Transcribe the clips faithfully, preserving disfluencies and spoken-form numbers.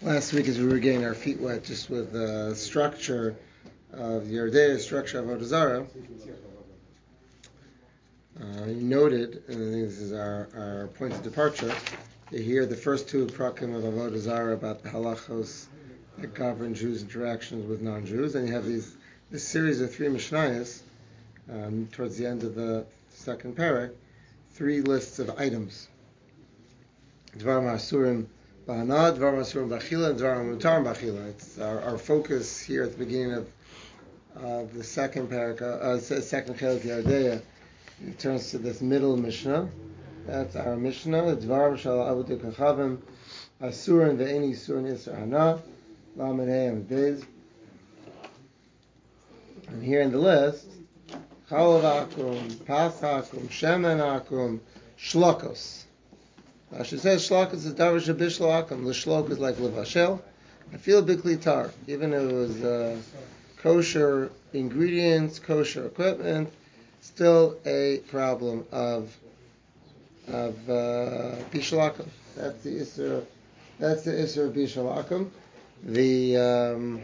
Last week, as we were getting our feet wet, just with the structure of the Yerdea, structure of Avodah Zarah, uh, you noted, and I think this is our, our point of departure, you hear the first two prakim of Avodah Zarah about the halachos that govern Jews' interactions with non-Jews, and you have these this series of three mishnayos um, towards the end of the second parak, three lists of items. Dvar Ma'asurim Ba'ana, Dvar Ma'asurim B'achila, and Dvar Ma'mutar B'achila. It's our, our focus here at the beginning of of the second parak, uh, second Chelik Yerdea. It turns to this middle Mishnah. That's our Mishnah. Dvar Shal Avudik Kachavim Asurin Ve'eni Surin Yisra Hana La'amenei Beis. And here in the list, Chalav Akum, Pas Akum, Shemen Akum, Shlokos. I should say Shlokos is Davar Shabishlo Akum. The Shlok is like Levashel. I feel a big klitar, even if it was uh, kosher ingredients, kosher equipment, still a problem of of uh, Bishul Akum. That's the Isser. That's the Isser of Bishul Akum. The um,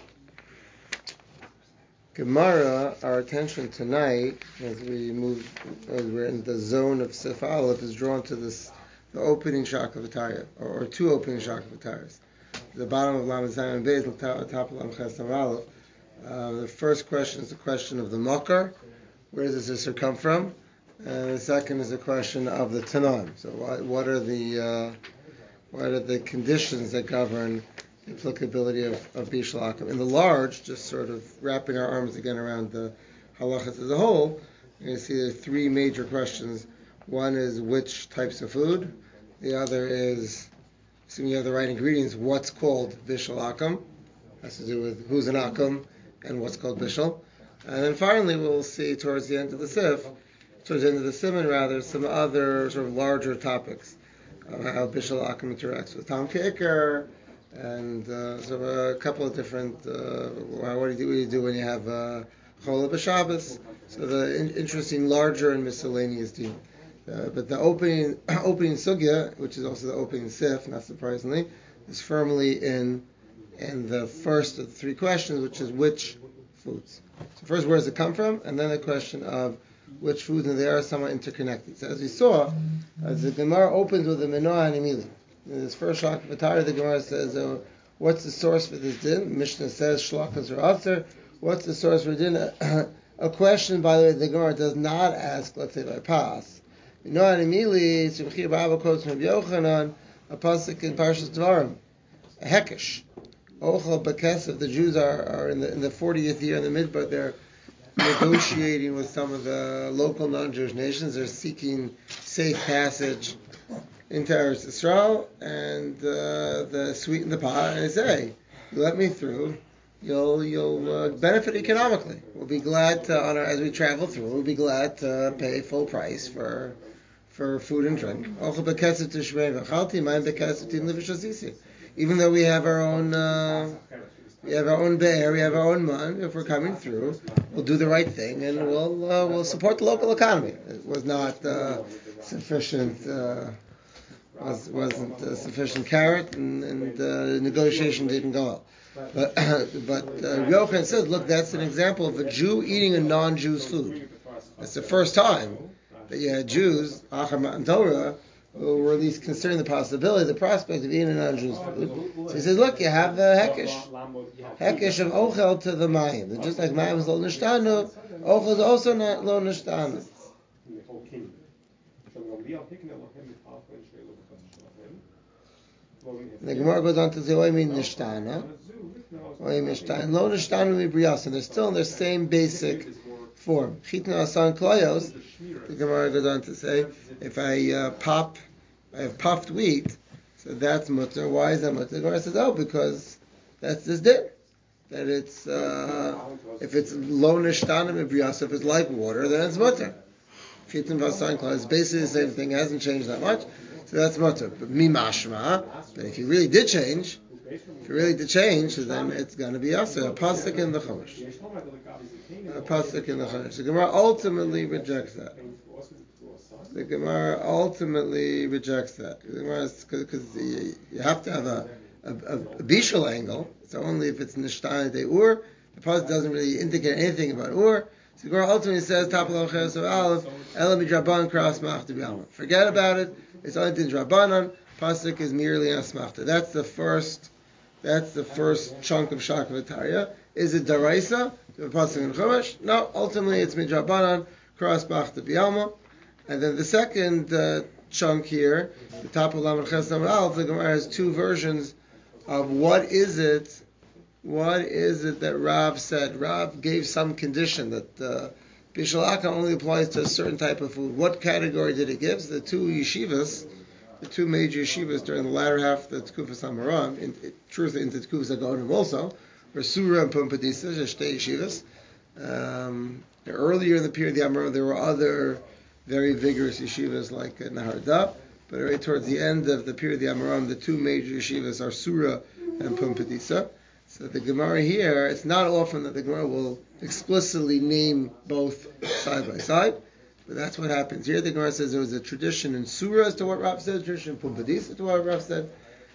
Gemara, our attention tonight, as we move, as we're in the zone of Sif Aleph, is drawn to this, the opening shak of Atayah, or, or two opening shak of Atayahs. The bottom of Lamed Zayin Beis, the top of Lamed Ches Aleph. Uh, the first question is the question of the Makar. Where does this come from? And the second is the question of the Tanaim. So, what, what are the uh, what are the conditions that govern the applicability of, of Bishul Akum? In the large, just sort of wrapping our arms again around the halachas as a whole, you see there are three major questions. One is which types of food. The other is, assuming you have the right ingredients, what's called Bishul Akum. Has to do with who's an Akum and what's called Bishul. And then finally, we'll see towards the end of the Sif, towards the end of the Siman rather, some other sort of larger topics of how Bishul Akum interacts with Tam Keker, and uh, so a couple of different, uh, what, do you do, what do you do when you have uh, Chol B'Shabbos? So the in, interesting larger and miscellaneous deal. Uh, but the opening opening sugya, which is also the opening sif, not surprisingly, is firmly in in the first of the three questions, which is which foods. So first, where does it come from? And then the question of which foods, and they are somewhat interconnected. So as we saw, as the Gemara opens with the Menoah and Emili. In this first shak of Atayah, the Gemara says, uh, what's the source for this din? Mishnah says, Shlakas or Atzar. What's the source for din? A question, by the way, the Gemara does not ask, let's say by Pas. Menoah and Emili, Simchi Baba quotes from Yochanan, a pasuk in Parshas Dvarim, a Hekesh. Ochel Bekesef, the Jews are, are in the in the fortieth year in the midbar, they're negotiating with some of the local non-Jewish nations. They're seeking safe passage into Eretz Yisrael, and uh, the sweeten the pot and they say, you let me through, you'll you'll uh, benefit economically. We'll be glad to honor as we travel through. We'll be glad to pay full price for for food and drink. Even though we have our own, uh, we have our own bear, we have our own man. If we're coming through, we'll do the right thing and we'll uh, we'll support the local economy. It was not uh, sufficient. Uh, was wasn't a sufficient carrot, and, and uh, negotiation didn't go well. But but uh, Yochanan says, look, that's an example of a Jew eating a non-Jew's food. That's the first time that you had Jews, Achar Matan Torah, who were at least considering the possibility, the prospect of eating a non-Jew's food. So he says, look, you have the hekesh, hekesh of ochel to the mayim. And just like mayim is lo nishtanu, ochel is also not lo nishtanu. The Gemara goes on to say, "Oy min nishtana, oy mishtana, lo nishtanu mi briyasa." They're still in their same basic form. Chitna asan kloyos. The Gemara goes on to say, if I uh, pop, I have puffed wheat, so that's mutter. Why is that mutter? The Gemara says, oh, because that's this din. That it's uh, if it's lo nishtana mi briyasa, if it's like water, then it's mutter. Chitna asan kloyos is basically the same thing. It hasn't changed that much. So that's mutter. But mi mashma, but if you really did change, if you really did change, so then it's going to be asa, a pasuk in the Chumash. A pasuk in the Chumash. The Gemara ultimately rejects that. The Gemara ultimately rejects that. The Gemara, because you have to have a, a, a, a bishul angle. So only if it's nishtana de ur. The pasuk doesn't really indicate anything about ur. So the Gemara ultimately says, "Top of the aleph, ela midrabanan cross machta b'alma." Forget about it. It's only din drabanan. Pasuk is merely asmachta. That's the first. That's the first chunk of Shakavataya. Is it daraisa? The pasuk in Chumash? No. Ultimately, it's midrabanan cross machta b'alma. And then the second uh, chunk here, the top of Lamed Ches Lamed Aleph, the Gemara has two versions of what is it. What is it that Rav said? Rav gave some condition that uh, Bishul Aka only applies to a certain type of food. What category did it give? So the two yeshivas, the two major yeshivas during the latter half of the Tkufas Amaram, in, in truth into Tkufas Agonim also, were Surah and Pumpadisa, Shtei yeshivas. Um, earlier in the period of the Amaram, there were other very vigorous yeshivas like uh, Naharda, but right towards the end of the period of the Amaram, the two major yeshivas are Surah and Pumpadisa. So the Gemara here, it's not often that the Gemara will explicitly name both side by side, but that's what happens here. The Gemara says there was a tradition in Surah as to what Rav said, a tradition in Pumbedis as to what Rav said.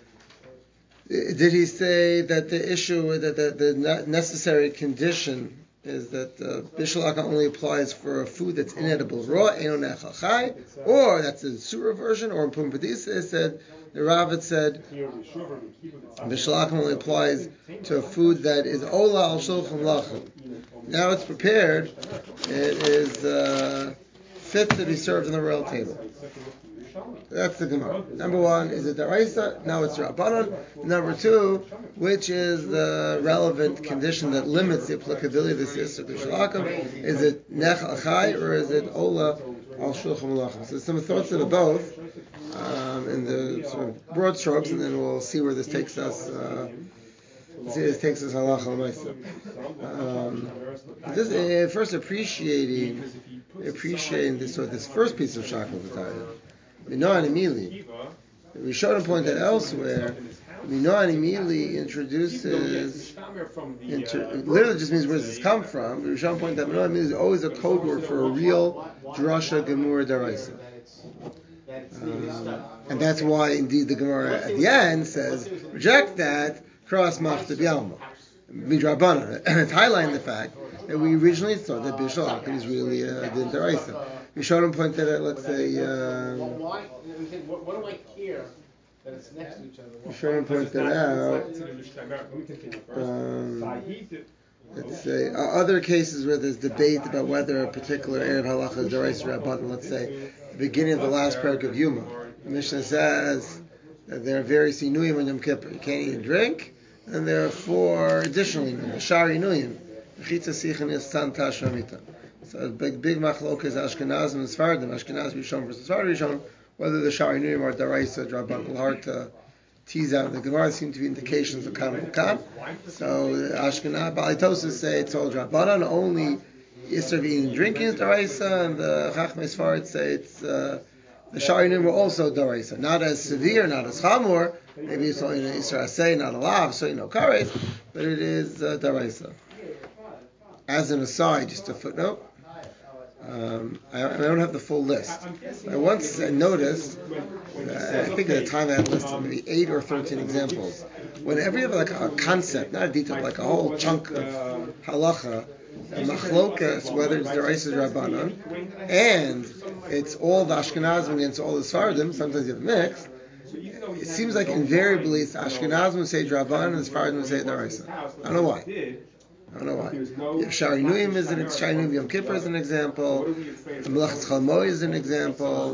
Did he say that the issue, that the, the necessary condition is that uh, Bishul Aka only applies for a food that's inedible raw, Eino Nechal Chai, or that's the Surah version, or in Pumbedis it said, the Rav had said, Bishul Aka only applies to a food that is Ola al Shulchan Lachem. Now it's prepared, it is uh, fit to be served on the royal table. That's the Gemara. Number one, is it Daraisa? Now it's Rabbanon. Number two, which is the relevant condition that limits the applicability of this Yisr Bishul Aka? Is it Nech Achai or is it Ola al Shulchan Lachem? So some thoughts of both um, in the sort of broad strokes, and then we'll see where this takes us. Uh, see where this takes us halacha l'maisa. Um, just uh, first appreciating appreciating this sort of this first piece of Shakal V'Tayah. Minoan Emili. We showed and pointed elsewhere. Minoan Emili introduces. Inter, it literally just means where does this come from? We showed and pointed that Minoan Emili is always a code word for a real drasha gemura daraisa. Um, and that's why, indeed, the Gemara at the end says, reject that, cross machta b'alma, midrabanan. And it's highlighting the fact that we originally thought that Bishul Aka is really a din daraisa. We showed him pointed out, let's say, um, well, why? What, what do I care that it's next to each other? We showed him pointed out, um, let's say, uh, other cases where there's debate about whether a particular area of halacha is daraisa or rabbanan. Let's say, the beginning of the last parak of Yuma. The Mishnah says that there are various inuyim on Yom Kippur. You can't eat and drink, and there are four additional inuyim. Shari inuyim. Chitza sichan is san tash ramita. So a big, big machlok is Ashkenaz and Sfardim. Ashkenaz Rishon versus Sfardim Rishon. Whether the Shari inuyim are daraisa, drabanan, hard to tease out. The Gemara seem to be indications of kan and kan. So Ashkenaz, Baalei Tosafos say it's all drabanan. Only Yisr of eating and drinking is daraisa, and the Chachmei Sfarad say it's uh, the Shari inuyim were also daraisa. Not as severe, not as chamor. Maybe it's only an Yisr Asay, not a lav, so you know kares, but it is uh, daraisa. As an aside, just a footnote. Um, I, I don't have the full list. I once noticed, uh, I think at the time I had listed maybe eight or thirteen examples. Whenever you have like a concept, not a detail, like a whole chunk of halacha, a machlokas, whether it's deraisa or rabbanan, and it's all the Ashkenazim against all the Sfardim, sometimes you have a mix, it seems like invariably it's Ashkenazim would say rabbanan and Sfardim would say deraisa. I don't know why. I don't know why. Yeah, Shari Nuyim is an Shari Nuyim Yom Kippur is an example. Melachas Chalmoi is an example.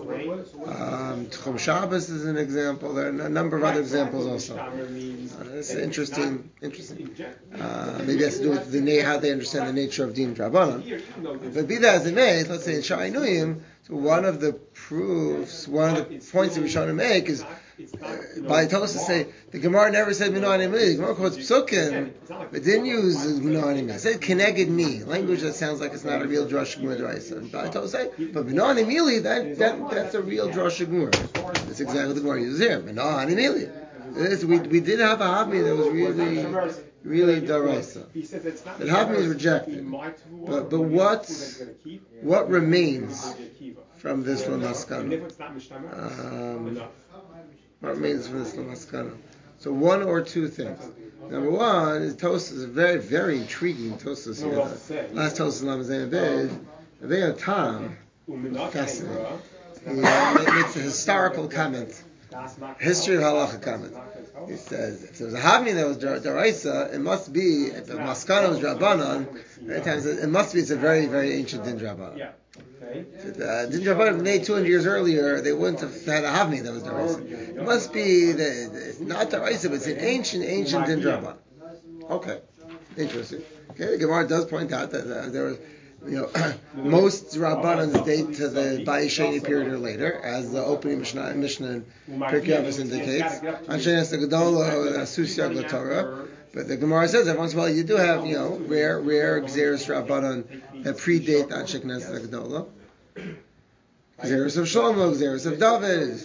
Um, Tchum Shabbos is an example. There are a number of other examples also. Uh, it's interesting. Interesting. Uh, maybe it has to do with the how they understand the nature of Din Drabanan. But be that as it may, let's say in Shari Nuyim, so one of the proofs, one of the points that we're trying to make is, uh, by Tosafos say the Gemara never said Mino Animi. The Gemara quotes Psukim, but didn't use Mino Animi. It said Keneged Mi, language that sounds like it's not a real Drush Gemara Deraisa. And by Tosafos say, but Mino Animi, that, that that's a real Drush Gemara. That's exactly what the Gemara uses here. Mino Animi. We we did have a Havmi that was really really Deraisa. That Havmi is rejected. But but what what remains from this Lamaskana? Um, what remains from this Lamaskana? So one or two things. Number one is Tosfos is a very, very intriguing Tosfos here. The last Tosfos Lam Zayin Beis, a very Tam, fascinating. He uh, makes a historical comment, history of halacha comment. He says if there was a havmi that was daraisa, it must be if the maskana was drabanan. Many times it must be it's a very, very ancient din drabanan. If uh, din drabanan made two hundred years earlier, they wouldn't have had a havmi that was daraisa. It must be that it's not daraisa, but it's an ancient, ancient din drabanan. Okay, interesting. Okay, the Gemara does point out that uh, there was. You know, most Rabbanans date to the Bayesheni period or later, as the opening Mishnah, Mishnah in Pirkei Avos indicates. Anshenes the Gedola, Susia Torah. But the Gemara says every once in a while you do have, you know, rare, rare Xeris Rabbanan that predate Anshenes the Gedola. Xeris of Shlomo, Xeris of David.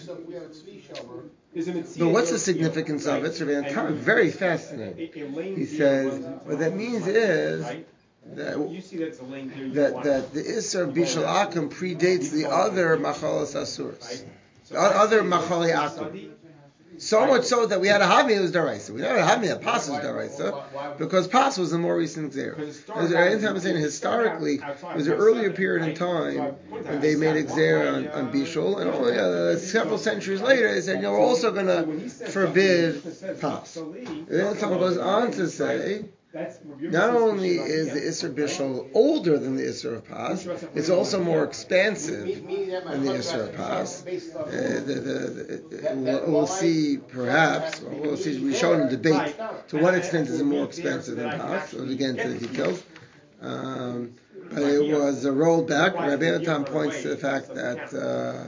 But what's the significance of it? So very fascinating. He says what that means is. That, you see that's a link that, that the Isser of Bishul Akum predates the other Machalas Asuras, the other Machali Akum. So much so that we had a Havmi that was Daraisa. We never had a Havmi that Pas was Daraisa, because Pas was a more recent Xer. Anytime I'm saying historically, it was an earlier period in time when they made a Xer on, on Bishul, and only uh, several centuries later they said, you know, we're also going to forbid Pas. And then someone goes on to say, not only is the Isser Bishul older than the Isser of Pas, it's also more expansive than the Isser of Pas. Uh, the, the, the, we'll, we'll see, perhaps, well, we'll see, we've shown in debate to what extent is it more expansive than Pas. So again, to the details. Um, but it was uh, rolled back. Rabbi Yotam points to the fact that uh,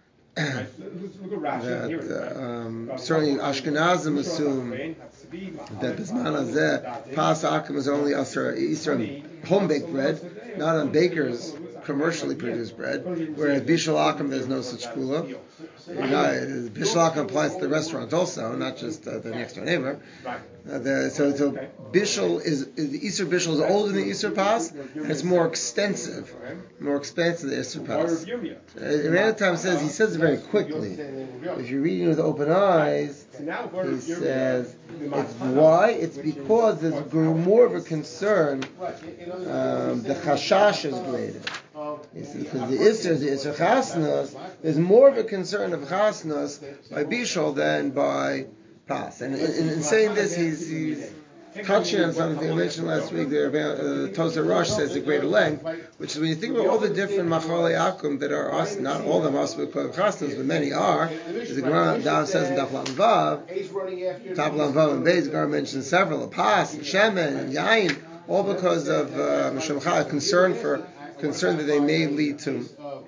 that uh, um, certainly Ashkenazim assume that Bisman Hazeh, Pas Akum is only Asr Eastern home baked bread, not on bakers commercially produced bread, whereas Bishul Akum there's no such kula. You know, Bishul Akum applies to the restaurant also, not just uh, the next door neighbor. Uh, the, so, so Bishul is, is the Easter Bishul is older than the Easter Pas, and it's more extensive, more expansive than the Easter Pas. Uh, Time says he says it very quickly. If you're reading with open eyes, he says it's why it's because there's more of a concern. Um, the chashash is greater. Because the Isser, the Isser Chasnas, there's more of a concern of Chasnas by Bishul than by Pas. And in, in, in saying this, he's, he's touching on something I mentioned last week. The uh, Tozer Rosh says a greater length, which is when you think about all the different Machalei Akum that are us, not all of them us with Chasnas, but many are. As the Gemara Dav says in Daf Lam Vav, Daf Lam Vav and Beis, the Gemara mentions several, Pas and Shemen and Yain, all because of uh, concern for concern that they may lead to,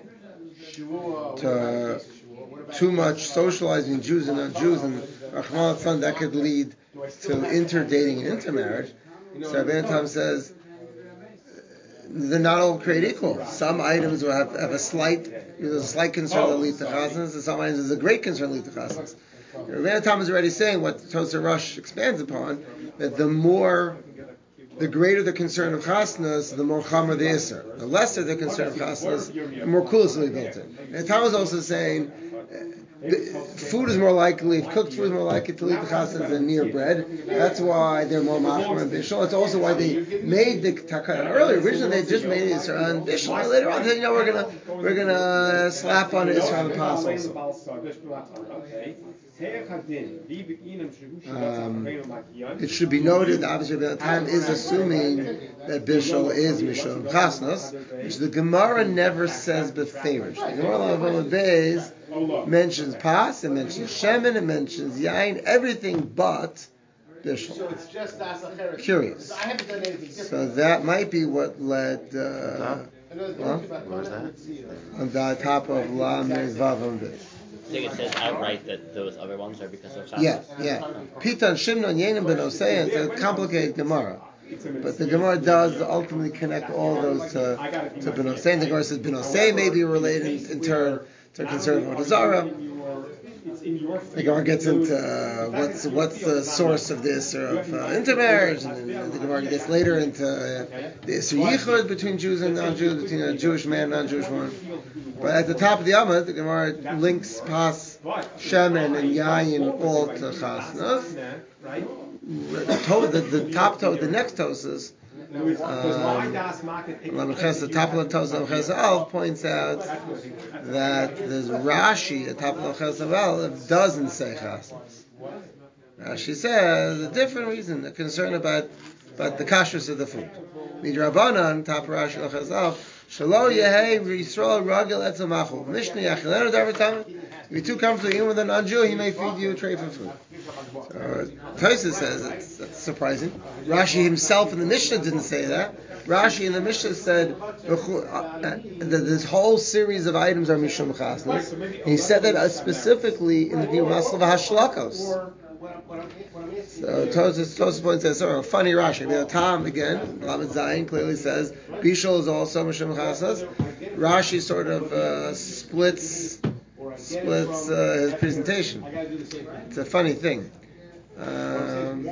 to too much socializing Jews and non-Jews, and Rahman al that could lead to interdating and intermarriage. So Rabbeinu Tam says they're not all created equal. Some items will have, have a slight, there's a slight concern that lead to chasnas, and some items there's a great concern that lead to chasnas. Rabbeinu Tam is already saying what Tozer Rosh expands upon, that the more the greater the concern of chasnas, the more chamer the iser. The lesser the concern of chasnas, the more kulas will be built in. And Tom is also saying uh, food is more likely, cooked food is more likely to lead to chasnas than near bread. That's why they're more machmer and bishul. That's also why they made the takana earlier. Originally they just made it on bishul. Later on, they said, you know, we're gonna we're gonna slap on Isra on the pas also. Um, it should be noted that obviously the time is assuming that Bishul is Mishum Chasnas, which the Gemara never says beferish. The Gemara of Beis mentions Pas, it mentions Shemen, it mentions Yain, everything but Bishul. So it's just Asacheret. Curious. I haven't done anything different. So that might be what led. Uh, huh? What was that? On the top of La Mezvav on Beis. I think it says outright that those other ones are because of chasnas. Yeah, yeah. Pitan, Shimnon, Yenim, Ben Osei, it's a complicated Gemara. But the Gemara does ultimately connect all those to, to Ben Osei. The Gemara says Ben Osei may be related in turn to concern of Zara. The Gemara gets into uh, what's what's the source of this or of uh, intermarriage, and then the Gemara gets later into uh, the Isser Yichud between Jews and non-Jews, between a Jewish man and non-Jewish woman. But at the top of the Amud, the Gemara links pas shemen and yayin all to chasnas. The, the, the top toe, the next tosas, um, the top of the tosas of Al points out that there's Rashi at top of the Al doesn't say chasnas. Rashi says a different reason, a concern about about the kashrus of the food. Midrabanan top of Rashi Al Shalo Yehei Yisrael Ragil Etzel Machul Mishnah Yachilenu Davar Tamid. If you're too comfortable even with a non-Jew, he may feed you a tray for food. So, Tosfos says it's, that's surprising. Rashi himself in the Mishnah didn't say that. Rashi in the Mishnah said uh, this whole series of items are mishum chasnas. He said that specifically in the view of Masl v'Hashlakos. So Tosfos points out, sorry, a funny Rashi. The Tam again, Lamed Zayin clearly says Bishul is also mishum chasnas. Rashi sort of uh, splits splits uh, his presentation. It's a funny thing. Um,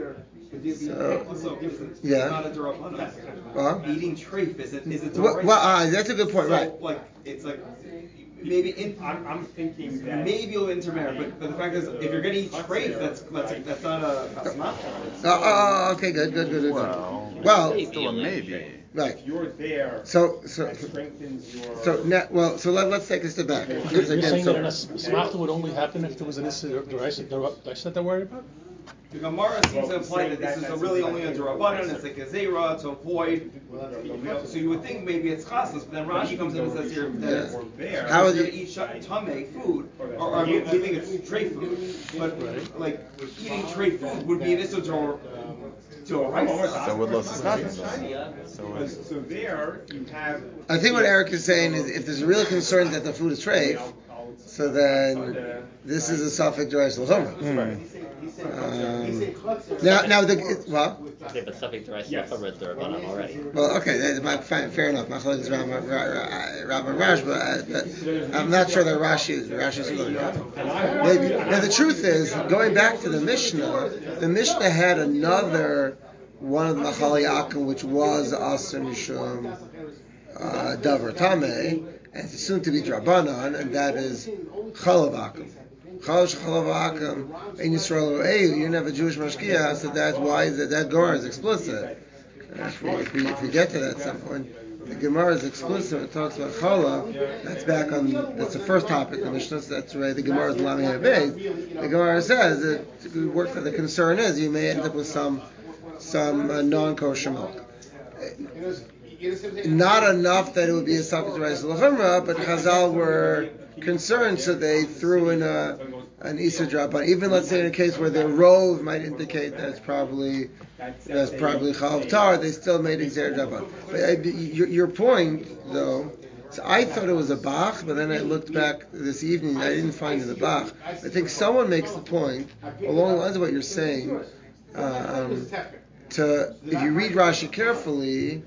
so, yeah. Well, eating treif is it? Is it? Well, well uh, that's a good point, so, right? Like it's like maybe in, I'm, I'm thinking that maybe you'll intermarry, but, but the fact is, if you're going to eat treif, that's that's that's not a. That's not. Oh, oh, okay, good, good, good, good. Well, well still a maybe. Right. If you're there, so so that strengthens your. So now, well, so let, let's take a step back. You're, Because you're again, saying so, that an asmachta would only happen if there was an issa that they're worried about? The Gemara seems to imply that this is a really only a Durabanan, it's like a Zera to avoid. So you would think maybe it's chasnas, but then Rashi comes in and says here that it's Yeah. how How is are going to eat tamei food, or, or we think it's tray food, but like eating tray food would be an issa to to a rice. So would Los Esmakim. So So there you have. I think what Eric is saying is if there's a real concern that the food is treif, so then this is a suffix derives l'chumrah. Um, now, now the it, well. Okay, but suffix derives l'chumrah is d'Rabbanan already. Well, okay, that's my, fine, fair enough. Machlokes is Rambam and Rash, but, uh, but I'm not sure that Rashi is Rashi is really maybe. Now the truth is, going back to the Mishnah, the Mishnah had another one of the Machali Akum, which was Aser Mishum uh, Davar Tameh, and it's soon to be Drabanan, and that is Chalav Akum. Chalav Chalav Akum in Yisrael. Hey, you didn't have a Jewish mashkiach, so that's why that that Gemara is explicit. If we, if, we, if we get to that at some point, the Gemara is explicit. It talks about Chala. That's back on. That's the first topic. The Mishnah. So that's right. The Gemara is Lami Habez. The Gemara says that the work that the concern is you may end up with some some uh, non-kosher milk. Not enough that it would be a suffix to rice l'chumrah, but Chazal were concerned, so they threw in a an Issa drop on. Even let's say in a case where the rove might indicate that it's probably that's probably chalav tar, they still made Xer drop on. But uh, your, your point though, so I thought it was a Bach, but then I looked back this evening, I didn't find it a Bach. I think someone makes the point along the lines of what you're saying. Um, To, if you read Rashi carefully,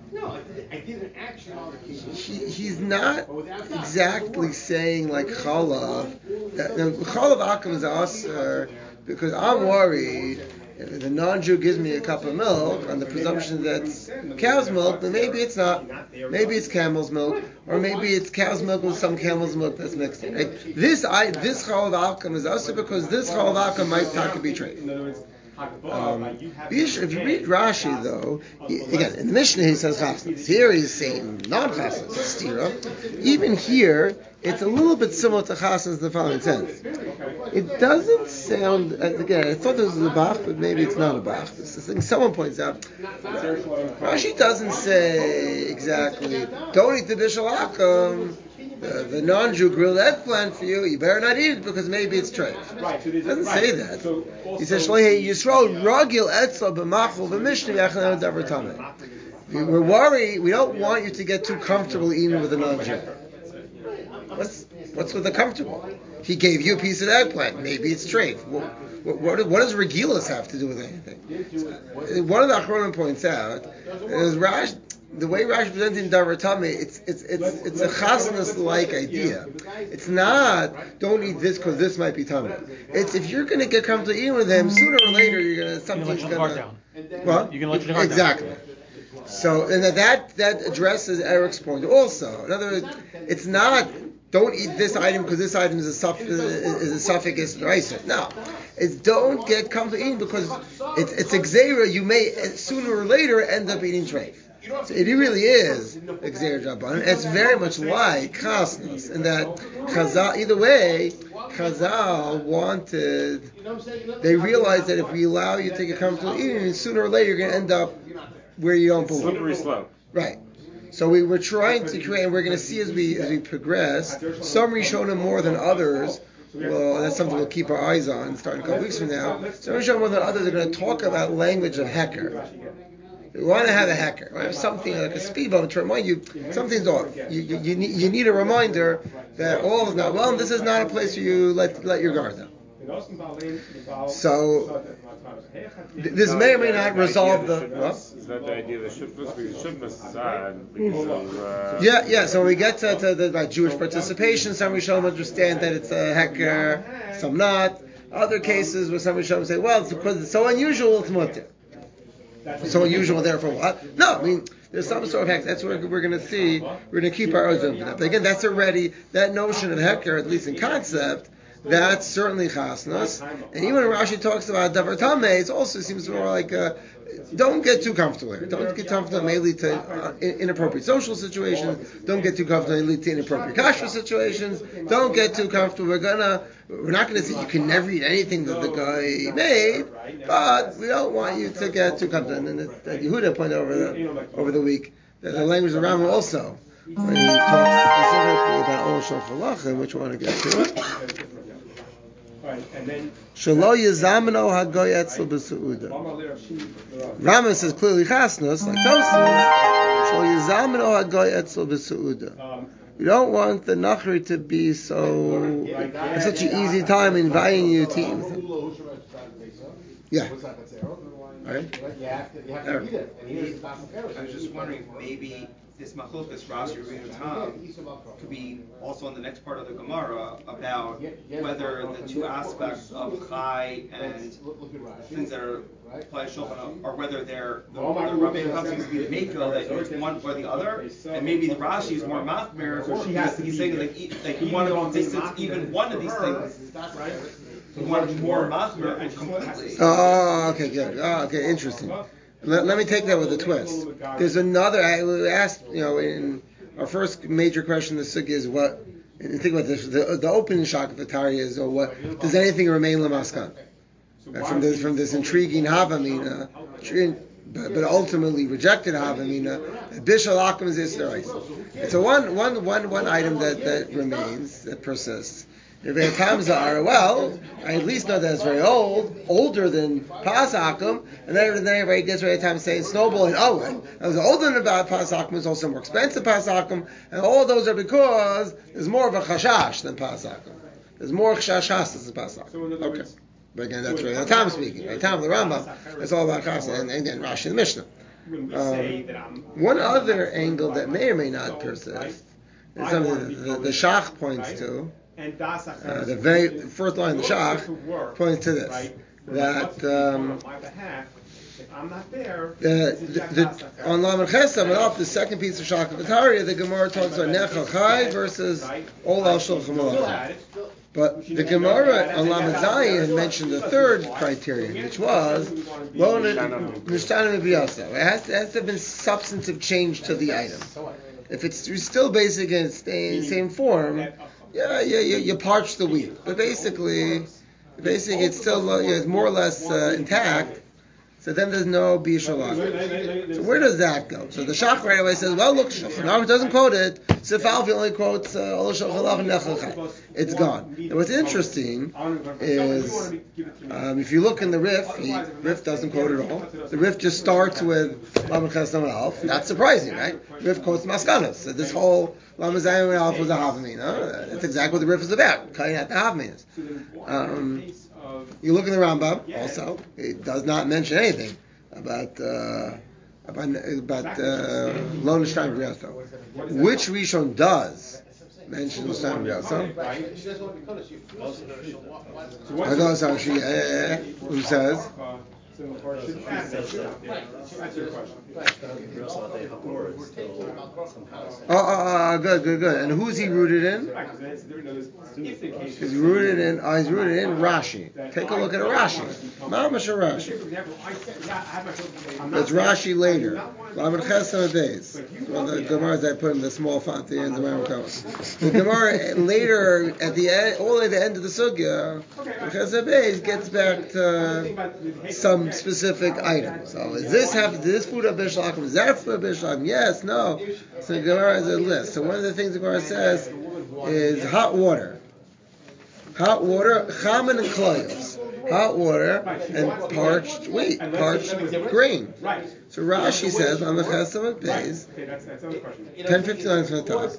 he, he's not exactly saying like chalav. That, now, chalav akum is aser because I'm worried if the non-Jew gives me a cup of milk on the presumption that it's cow's milk, but maybe it's not. Maybe it's camel's milk, or maybe it's cow's milk with some camel's milk that's mixed in. Right? This I this chalav akum is aser because this chalav akum might not be trade. Um, if you read Rashi, though, he, again, in the Mishnah he says chasnas. Here he's saying non-chasnas, stira. Even here, it's a little bit similar to chasnas in the following sense. It doesn't sound, again, I thought this was a Bach, but maybe it's not a Bach. This is thing someone points out. Rashi doesn't say exactly, don't eat the bishul akum. The, the non-Jew grilled eggplant for you, you better not eat it because maybe it's treif. It doesn't say that. He says, Yisrael ragil etzla b'machul v'mishnu yachanel davar tameh. We're worried, we don't want you to get too comfortable eating with a non-Jew. What's, what's with the comfortable? He gave you a piece of eggplant, maybe it's treif. What, what, what does regilas have to do with anything? One of the Achronim points out, is Rash, the way Rashi presents in Davar Tameh, it's it's it's it's a chasnas-like idea. It's not don't eat this because this might be tameh. It's if you're going to get comfortable eating with him, sooner or later you're going to something's going to. What? You're going to let your guard exactly. down. So and that that addresses Eric's point also. In other words, it's not don't eat this item because this item is a suff- is a suffix d'oraisa. No, it's don't get comfortable eating because it's it's a gzeira. You may sooner or later end up eating treif. So it really is a gzeira drabanan. It's very much like chasnas in that Chazal. Either way, Chazal wanted. They realized that if we allow you to get comfortable eating, sooner or later you're going to end up where you don't belong. Slippery slope. Right. So we were trying to create, and we're going to see as we as we progress, some Rishonim more than others. Well, that's something we'll keep our eyes on starting a couple weeks from now. Some Rishonim more than others are going to talk about language of hecker. We want to have a hecker. We have something like a speed bump to remind you something's off. You, you, you, need, you need a reminder that all is not well, and this is not a place where you let let your guard down. So th- this may or may not resolve the. What? Is that the idea of the shivas? Because shivas is odd because of. Uh, Yeah, yeah. So when we get to, to the about Jewish participation, some Rishonim understand that it's a hecker, some not. Other cases where some Rishonim say, well, it's because it's so unusual, it's mutter. So unusual, therefore what? No, I mean, there's some sort of heck. That's what we're going to see. We're going to keep our eyes open for that. But again, that's already, that notion of hecker, at least in concept, that's certainly chasnas. And even when Rashi talks about davar tameh, it also seems more like, uh, don't get too comfortable here. Don't get comfortable. It may lead to uh, inappropriate social situations. Don't get too comfortable. It may lead to inappropriate kashrut situations. Don't get too comfortable. We're gonna, we're not gonna say you can never eat anything that the guy made, but we don't want you to get too comfortable. And then that Yehuda pointed over the over the week that the language of Rambam also, when he talks specifically about Ol Shel Chalachim, which we want to get to it. Shelo yizamno hagoy etzel b'seuda. Rambam says clearly chasnos, like Tosfos. Shelo yizamno hagoy etzel b'seuda. You don't want the nachri to be so have such an easy time inviting you to eat with him. Yeah. All right. I was just wondering, maybe this machlokas Rashi Rebbeinu Tam could be also on the next part of the Gemara about whether the two aspects of chai and things that are play shulchan or whether they're the, the Rebbeinu Tam seems to be the makel that use one or the other, and maybe the Rashi is more machmir. He's, he's saying that like, like you want to distance even one of these things, right? You want to be more machmir completely. Oh, okay, good. Oh, okay, interesting. Let, let me take that with a twist. There's another. I asked, you know, in our first major question, the sugya is what. And think about this: the, the opening shock of the Tari is, or what? Does anything remain lamaskan? Right, from this from this intriguing Havamina, but, but ultimately rejected Havamina, Bishal Akum is Isra. It's a one one one one item that, that remains, that persists. If it comes are well, I at least know that it's very old, older than Pasakum, and then everybody gets ready to time saying Snowball and Owen. It was older than about Pasakum, it's also more expensive Pasakum, and all those are because there's more of a chashash than Pasakum. There's more chashas than Pasakum. Okay. But again, that's right. Tam speaking. Right? Tam the Rambam. It's all about chashash, and, and again, Rashi and the Mishnah. Um, one other angle that may or may not persist is something that the, the, the Shach points to. Uh, the very first line of the Shach points to this, that um, the, the, the, on Lamed Chesam up, the second piece of Shach V'Tarya, the Gemara talks about Nechal Chai versus Ol Al Shulchan Aruch. But the Gemara on Lamed Zayin mentioned the third criterion, which was Lo Nishtanim B'Yasa. It has to have been substantive change to the item. If it's still basic in its same form, yeah, yeah, yeah, you parch the wheat, but basically, basically it's still yeah, it's more or less uh, intact. So then there's no bishalach. So where does that go? So the Shach right away says, well, look, Shulchan Aruch doesn't quote it. Sif Alfi only quotes Ol Shulchan Aruch and Nechal Chai. It's gone. And what's interesting is, um, if you look in the Rif, the Rif doesn't quote it all. The Rif just starts with Lamed Chesam Alf. Not surprising, right? Rif quotes Maskanos. So this whole Lamed Zayin Alf was a Havamina. That's exactly what the Rif is about. Cutting out the Havaminas. Um, You look in the Rambam, also, it does not mention anything about uh, about about Lo Nishtanim B'Yasa. Which Rishon does mention Nishtanim B'Yasa? I know it's actually, who says? That's your question. Oh, oh, oh, good, good, good. And who's he rooted in? He's rooted in. Oh, he's rooted in Rashi. Take a look at a Rashi. Mamash a Rashi. That's Rashi later. Lamed Chesed Beis. Well, the Gemaras I put in the small font at the end of my comments. The Gemara later at the end, all the way at the end of the sugya, Chesed Beis gets back to some specific items. So, is this have did this food have Bishul Akum? Is that food have Bishul Akum? Yes, no. So the Gemara has a list. So one of the things the Gemara says is hot water. Hot water, chaman and klayos. Hot water and parched wheat, parched grain. So Rashi says on the Chesed Beis, ten fifty-nine from the top.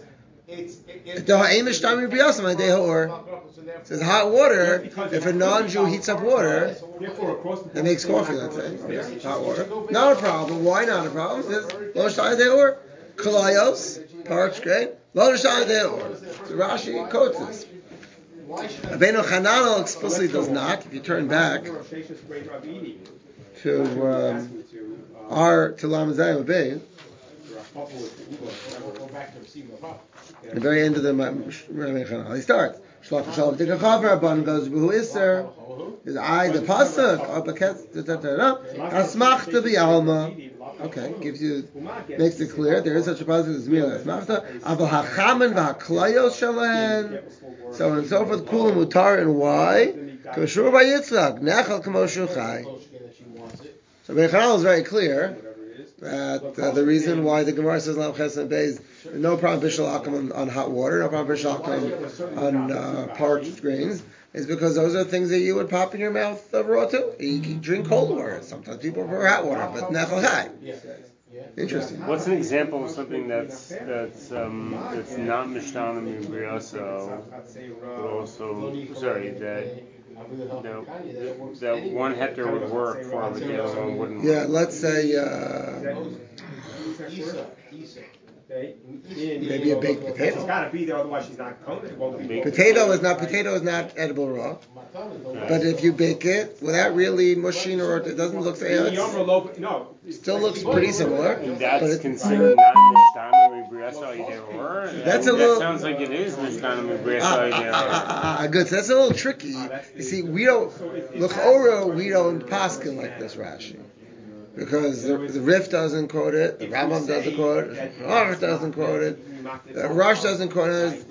It says hot water. If a non-Jew heats up water, it makes coffee. Let's say hot water. Not a problem. Why not a problem? It says lo shtay deor, kalayos, parched grain. Lo shtay deor. So Rashi quotes this. Rabbeinu Hananel explicitly does not. If you turn back to um, our to Lamed Zayin Beis, at the very end of the Rabbeinu Hananel, he starts. Shlach Shalom Tikachav Rabban goes B'hu Iser. His eye the pasuk Asmachta B'Alma. Okay, gives you makes it clear there is such a pasuk as Mila Asmachta. Aval Hachaman V'Haklayos Shalahen. So on and so forth. Kulam Mutar and why? Kashur by Yitzchak Nechal Kamoshu Chai. So Rabbeinu Hananel is very clear that uh, the reason why the Gemara says Lamed Chesed Beis, no problem Bishul Akum on, on hot water, no problem Bishul Akum on uh, parched grains, is because those are things that you would pop in your mouth uh, raw too. You can drink cold water. Sometimes people prefer hot water, but Nechal Chai. Interesting. What's an example of something that's that's um, that's not Mishtanim in Briaso, but also sorry that that, that one hectare would work for, but the other one wouldn't? Yeah, let's say uh, maybe a baked potato. It's got to be there, otherwise she's not coated. It won't be. Potato is not potato is not edible raw. But if you bake it without really mushing or it doesn't look, you know, it still looks pretty similar. And that's but it, considered not Mishtanim Briaso either. That's that, a little. That sounds like it is Mishtanim Briaso Ah, either. ah, ah, ah, good. So that's a little tricky. You see, we don't look oro. We don't paskin like this Rashi. Because the, the Rif doesn't quote it, the Rambam doesn't quote it, the Rav doesn't quote it, the Rosh doesn't quote it,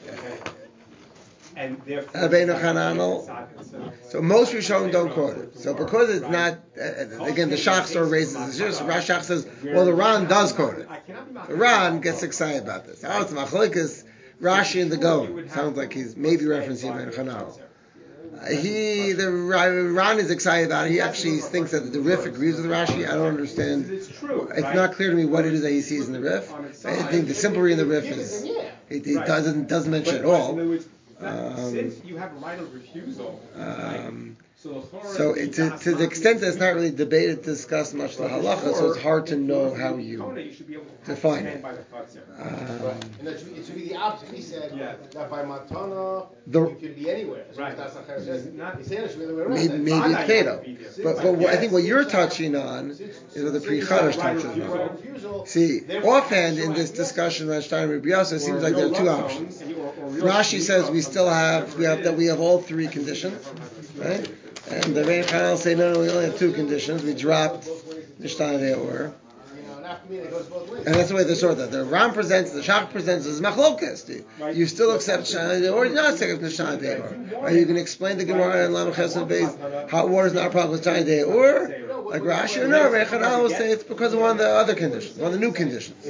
Rabbeinu Hananel. So most Rishonim don't quote it. So because it's not, uh, again, the Shach store raises the issue. So Rav Shach says, well, the Ran does quote it. The Ran gets excited about this. Oh, it's Machlokes Rashi and the Gaon. Sounds like he's maybe referencing Rabbeinu Hananel. He, the Ran is excited about it. He actually thinks that the Rif agrees with Rashi. I don't understand. It's not clear to me what it is that he sees in the Rif. I think the simple reading of the Rif is it, it doesn't doesn't mention it at all. Um, Since you have a right of refusal, um, so it, to, to the extent that it's not really debated, discussed much the halacha, so it's hard to know how you define it. Um, and that should be, it should be the opposite. He said yeah. that by matana the, you could be anywhere. So right. That's not He's saying it should be the way around. Maybe, maybe potato. But, but what I think what you're touching on is what the Pri Chadash touches on. See, offhand in this discussion about Stein and Rabbi Yosef, it seems like there are two options. Rashi says we still have we have that we have all three conditions, right? And the Rebbeinu Hananel say no, no, we only have two conditions. We dropped the Stein or. And that's the way they sort that. The Ram presents, the Shach presents as machlokes. You still accept Shana or you not accept the Shana Deor. Or you can explain the Gemara and Lamed Chesed Beis hot water is not a problem with Shana Deor. Or like Rashi or no, Rebbeinu Hananel will say it's because of one of the other conditions, one of the new conditions.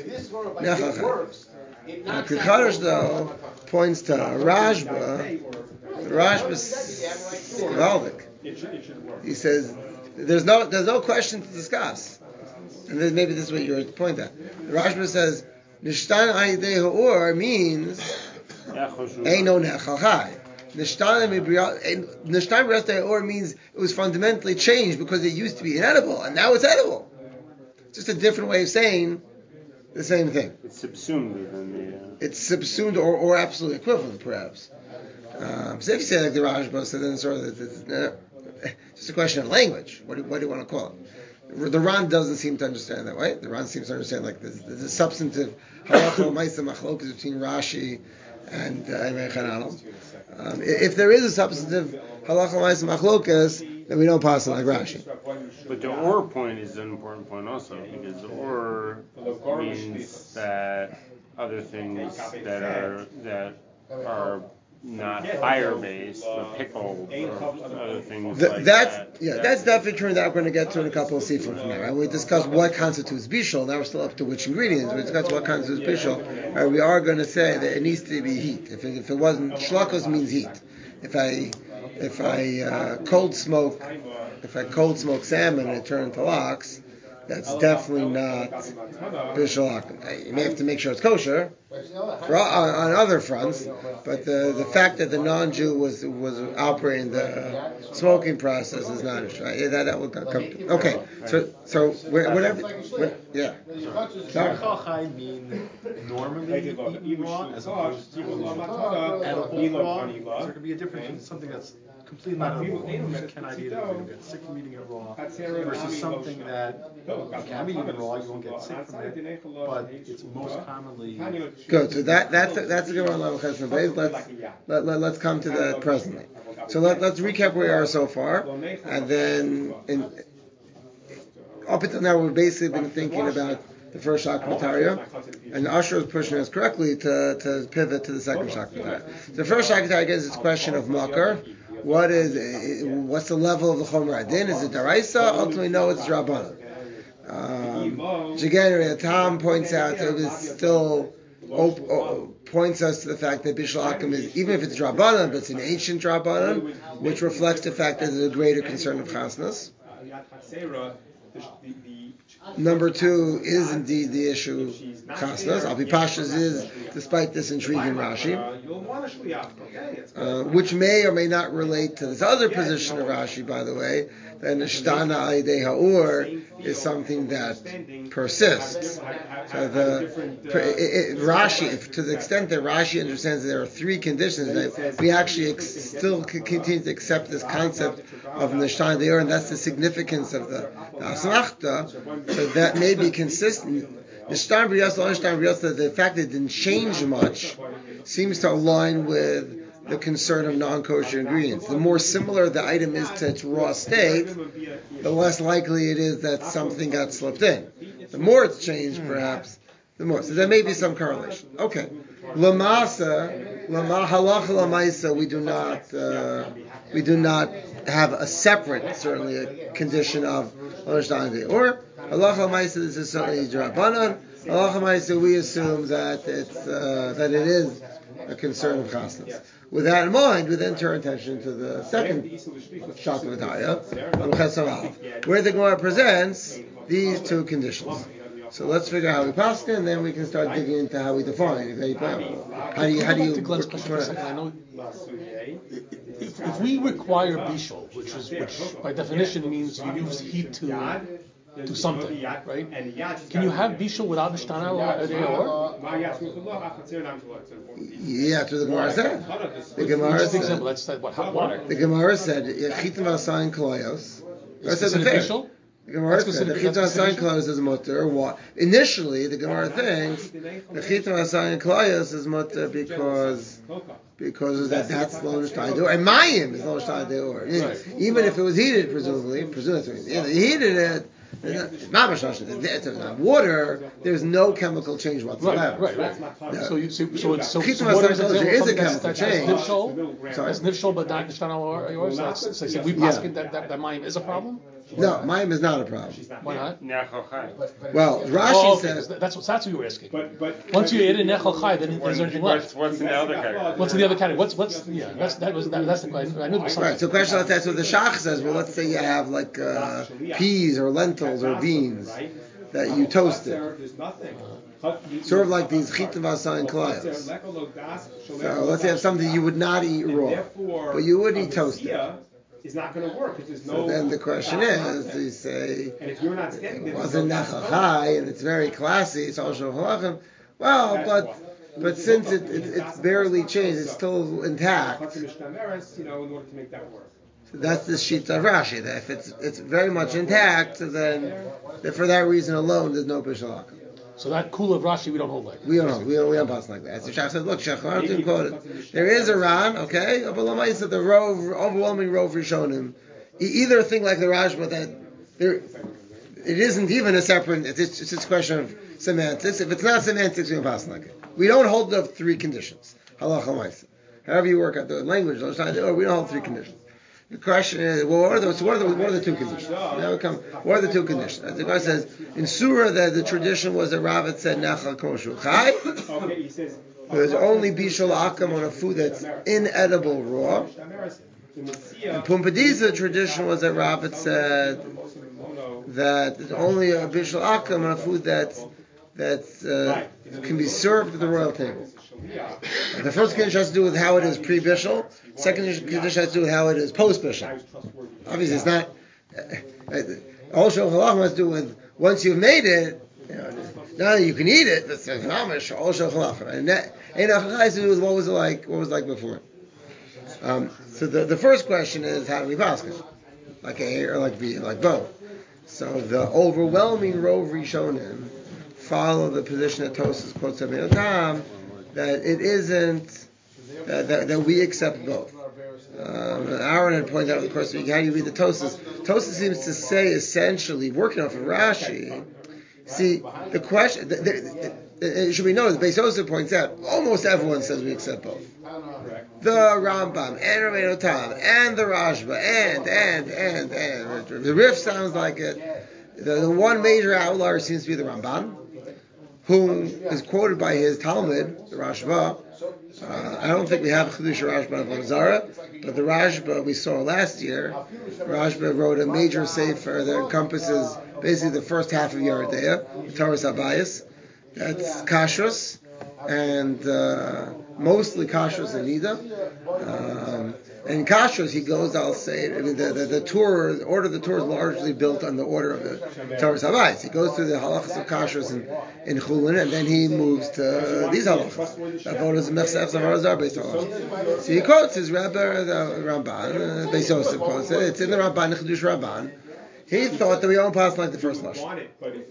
Now Pri Chadash though points to Rashba. Rashba is Galvik. He says there's no there's no question to discuss. And then maybe this is what you're point at. Rashba says, Nishtan Ayidei Ha'or means Eino Nechal Chai. Nishtan Ayidei Ha'or means it was fundamentally changed because it used to be inedible and now it's edible. It's just a different way of saying the same thing. It's subsumed within the... Uh... It's subsumed or, or absolutely equivalent, perhaps. Um, so if you say like the Rashba, so then it's sort of it's, it's, uh, it's just a question of language. What do, what do you want to call it? The Ran doesn't seem to understand that way. The Ran seems to understand like there's, there's a substantive halacha l'maisa machlokas between Rashi and uh, Emei Chananel. Um, if there is a substantive halacha l'maisa machlokas, then we don't pass it like Rashi. But the or point is an important point also, because the or means that other things that are that are not fire based, the pickle or other things The, like that's, that. Yeah, that's definitely true. That we're going to get to in a couple of sifrim from now. Right? We discussed what constitutes bishul. Now we're still up to which ingredients. We discussed what constitutes bishul. Right? We are going to say that it needs to be heat. If it, if it wasn't, shlakos means heat. If I if I uh, cold smoke if I cold smoke salmon and it turned to lox, that's definitely not bishul akum. You may have to make sure it's kosher for, on, on other fronts, but the, the fact that the non-Jew was was operating the smoking process is not issue. Right? Yeah, that that will come. To. Okay, so so whatever. What, yeah. Chai mean normally eaten raw as opposed to edible raw. Is there going to be a difference in something that's completely not edible? Can I eat it? You don't get sick from eating it raw. Versus something that you can be eaten raw, you won't get sick from it, but it's most commonly. Good. So that that's a, that's a good one. Let's let, let, let's come to that presently. So let, let's recap where we are so far, and then in, up until now we've basically been thinking about the first Shak Mataria, and Asher is pushing us correctly to, to pivot to the second Shak Mataria. The first Shak Mataria is this question of Makar. What is what's the level of the Chomer Adin? Is it Daraisa? Ultimately, no, it's Rabbanan. Um, again, Tom points out that it was still op- op- points us to the fact that Bishul Akum is, even if it's Rabbanan, but it's an ancient Rabbanan, which reflects the fact that there's a greater concern of Chasnas. Number two is indeed the issue Chasnas. Al Pi Pashas is, despite this intriguing Rashi, uh, which may or may not relate to this other position of Rashi, by the way, that Nishtana Aidei Ha'ur is something that persists. So the it, it, Rashi, if, to the extent that Rashi understands that there are three conditions, that we actually ex- still c- continue to accept this concept of Nishtana Aidei Ha'ur, and that's the significance of the, the Asmachta. So that may be consistent. Nishtan B'Yasa, Nishtan B'Yasa, the fact that it didn't change much seems to align with the concern of non-kosher ingredients. The more similar the item is to its raw state, the less likely it is that something got slipped in. The more it's changed, perhaps, the more. So there may be some correlation. Okay. Lamasa, lama halacha lamaisa, we do not, uh, we do not have a separate, certainly a condition of Nishtan or halacha lamaisa. This is certainly Drabanan. Halacha lamaisa, we assume that it's uh, that it is a concern of chasnas. With that in mind, we then turn attention to the second Shak V'Taya, where the Gemara presents these two conditions. So let's figure out how we pass it, and then we can start digging into how we define it. How do you, how do you work for a second? I know if, if we require bishul, which is which by definition means you use heat to to something, right? Can you have bishul without nishtana or? Yeah, to the Gemara said. The Gemara said. Example, that's what hot water. The Gemara said chitim asayin kolayos. That's the bishul. The Gemara said the chitim asayin kolayos is mutter. Why? Initially, the Gemara thinks the chitim asayin kolayos is mutter because because that that's lo nishtana deor and mayim is lo nishtana deor. Even if it was heated, presumably, presumably, yeah, they heated it. Water, there's no chemical change whatsoever. Right, right, right. No. So, you, so, so, it's, so, so, so water is, there is a chemical that's, change. That's nifshol, that's nifshol, but not nishtana or yours. So, that's, so, so we yeah. that, that that mayim is a problem. No, mayim is not a problem. Why not? Well, Rashi oh, okay. says that's what that's what you were asking. But, but once you add in nechal chai, then there's anything left. What's in the other category? What's in the other category? What's what's yeah? That's that was that, that's the question. I knew there was something. Right. So, question like that's what the Shach says. Well, let's say you have like uh, peas or lentils or beans that you toasted. Uh, sort of like these chitim asayin kolayos. So let's say you have something you would not eat raw, but you would eat toasted. Is not going to work. There's no, so then the question is, you say, and if you're not standing there, it wasn't nechal chai, and it's very classy, it's also halachim. Well, but but since it, it it's barely changed, it's still intact. You know, in order to make that work. So that's the sheet of Rashi. That if it's it's very much intact, so then, then for that reason alone, there's no bishul akum. So that cool of Rashi we don't hold like. We don't hold. We don't. We don't pass like that. So Shach said, look, Shach didn't quote it. There is a Ran, okay, but Lamaisa, the rove, overwhelming rove Rishonim, either think like the Rashba that there, it isn't even a separate. It's it's just a question of semantics. If it's not semantics, we don't pass like it. We don't hold the three conditions. Halacha Lamaisa. However you work out the language, we don't hold three conditions. The question is, well, what are the, so what are the, what are the two conditions? Now we come, what are the two conditions? As the guy says, in Surah, that the tradition was that Rav said, Nechal Koshu Chai. There's only Bishul Akam on a food that's inedible raw. In Pumbedisa, the tradition was that Rav said that there's only a Bishul Akam on a food that's, that's, uh, can be served at the royal table. The first condition has to do with how it is pre-bishul. Second condition has to do with how it is post-bishul. Obviously, it's not. All shul halachim has to do with once you've made it. You know, now you can eat it. That's mamish. All shul halachim, and that has to do with what was it like. What was it like before. Um, so the, the first question is, how do we pass it? Like A or like B, like both. So the overwhelming rove Rishonim follow the position that Tosas quotes Rabbeinu Tam, that it isn't, uh, that, that we accept both. Um, Aaron had pointed out in the course of the week, how do you read the Tosas? Tosas seems to say, essentially, working off of Rashi, see, the question, the, the, the, it should be noted, Beis Yosef points out, almost everyone says we accept both. The Rambam, and Rabbeinu Tam, and the Rashba, and, and, and, and. The Rif sounds like it. The, the one major outlier seems to be the Ramban, who is quoted by his Talmud, the Rashba. Uh, I don't think we have Chedush Rashba of Avodah, but the Rashba we saw last year, Rashba wrote a major sefer that encompasses basically the first half of Yeridea, the Torah Sabayis. That's Kashrus, and uh, mostly Kashrus and Nida. Um, and Kashrus, he goes, I'll say, I mean, the, the, the tour, the order of the tour is largely built on the order of the Torah Sabayis. He goes through the halachas of Kashrus in, in Chulin, and then he moves to these halachas. Avodas and Mechsefs and Harazar based halachas. So he quotes his Rebbe, the Ramban, uh, Beis Yosef quotes it. It's in the Ramban, Chedush Ramban. He thought that we don't pass like the first lashon.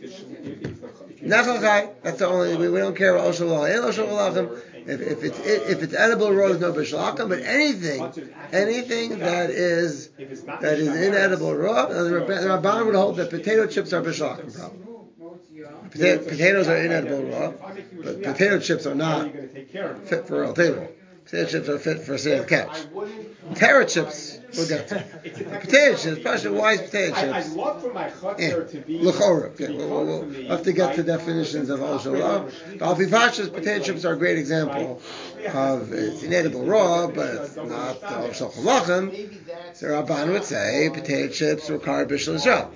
Nechachai. That's the only. We, we don't care about Oshel Olachim. If, if it's if it's edible raw, there's no bishul akum. But anything, anything that is that is inedible raw, the Rabban would hold that potato chips are bishul akum problem. Potato, potatoes are inedible raw, but potato chips are not fit for a royal table. Potato chips are fit for sitting on the couch. Carrot chips, we'll get to. Potato chips, Pasha, why is potato chips? I'd love for my chutzner to be. L'chora. Okay, we'll, we'll, we'll have to get to definitions of Al Shalom. But Al Pashas, potato chips are a great example of it's inedible raw, but it's not Al Shalom. So Rabban would say potato chips require Bishul Israel.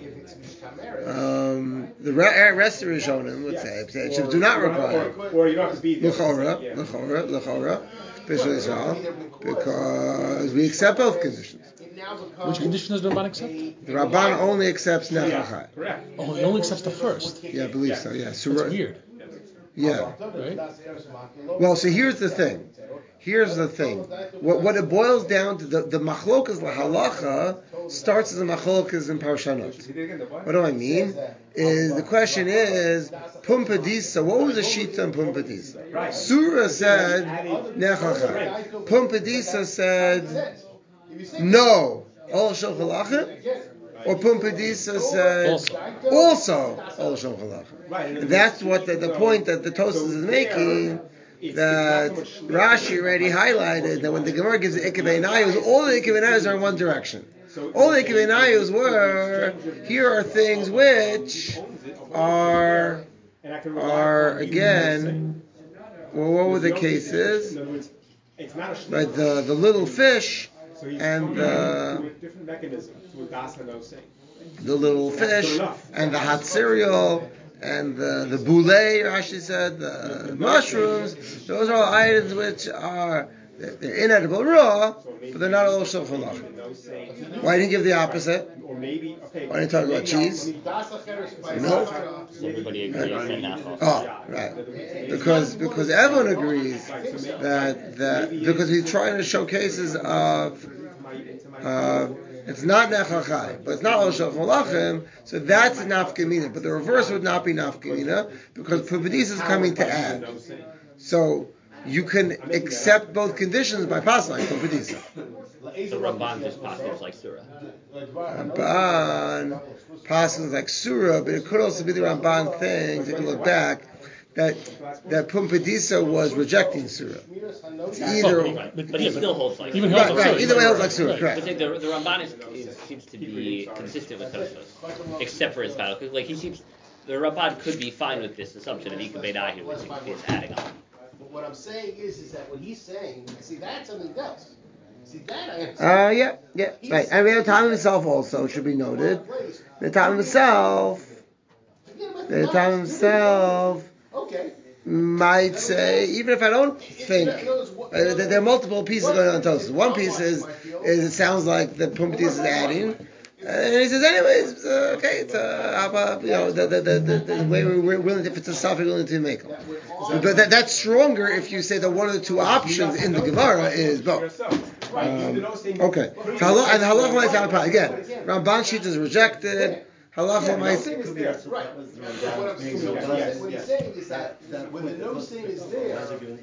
Um, the rest of Rishonim would say potato chips do not require L'chora, L'chora, L'chora. Bishul Israel, because we accept both conditions. Which condition does the Rabban accept? The Rabban only accepts Nechachai. Oh, he only accepts the first. Yeah, I believe so, yeah. So That's weird. Yeah. Right? Well, so here's the thing. Here's the thing. What, what it boils down to, the, the machlokas lahalacha starts as a machlokas in Parshanot. What do I mean? Is the question is, Pumpadisa, what was the shita in Pumpadisa? Surah said, Nechachai. Pumpadisa said, no. All Shul Halachim? Or Pumpadisa said, also All Shul Halachim. That's what the, the point that the Tosas is making, that Rashi already highlighted, that when the Gemara gives the Ikevei Nayos, all the Ikevei Nayos are in one direction. All the Ikevei Nayos were, here are things which are, are again, well, what were the cases? Right, the, the little fish and the, the little fish and the hot cereal and the, the boulé, Rashi said, the mushrooms, those are all items which are, they're inedible raw, but they're not all shulchan aruch. Why didn't you give the opposite? Why didn't you talk about cheese? No. Everybody agrees on that. Oh, right. Because because everyone agrees that that because he's trying to show cases of uh, It's not Nechal Chai, but it's not Oshel Malachim, so that's Nafkamina. But the reverse would not be Nafkamina, because Pumbedisa is coming to add. So you can accept both conditions by passing like Pumbedisa. So Ramban just passes like Surah. Ramban passes like Surah, but it could also be the Ramban thing, if you look back, that that Pumbedisa was rejecting Surah. It's either, oh, right. but, but he still holds like Even Surah. holds right, like right, either way holds like Surah, right. correct. But the, the Ramban is, is, seems to be consistent with Tosfos, except for his battle. Because like he seems, the Ramban could be fine with this assumption of Ikka Beinahi, which is adding on. But what I'm saying is, is that what he's saying, see, that's something else. See, that I understand. Uh, yeah, yeah, right. And the time himself also should be noted. The time himself, the time himself Okay. might say, even if I don't think, uh, there are multiple pieces going on in Tosfos. One piece is, is it sounds like the Pumbedisa is adding. And he says, anyways, uh, okay, it's uh, how about, you know, the the the, the, the way we're willing, if it's a self, we're willing to make them. But that, that's stronger if you say that one of the two options in the Gemara is both. Um, okay. So halach, and halach might sound again. Ramban sheet is rejected. Halach might. Right. What I'm saying, what he's saying is that when the no sin is there,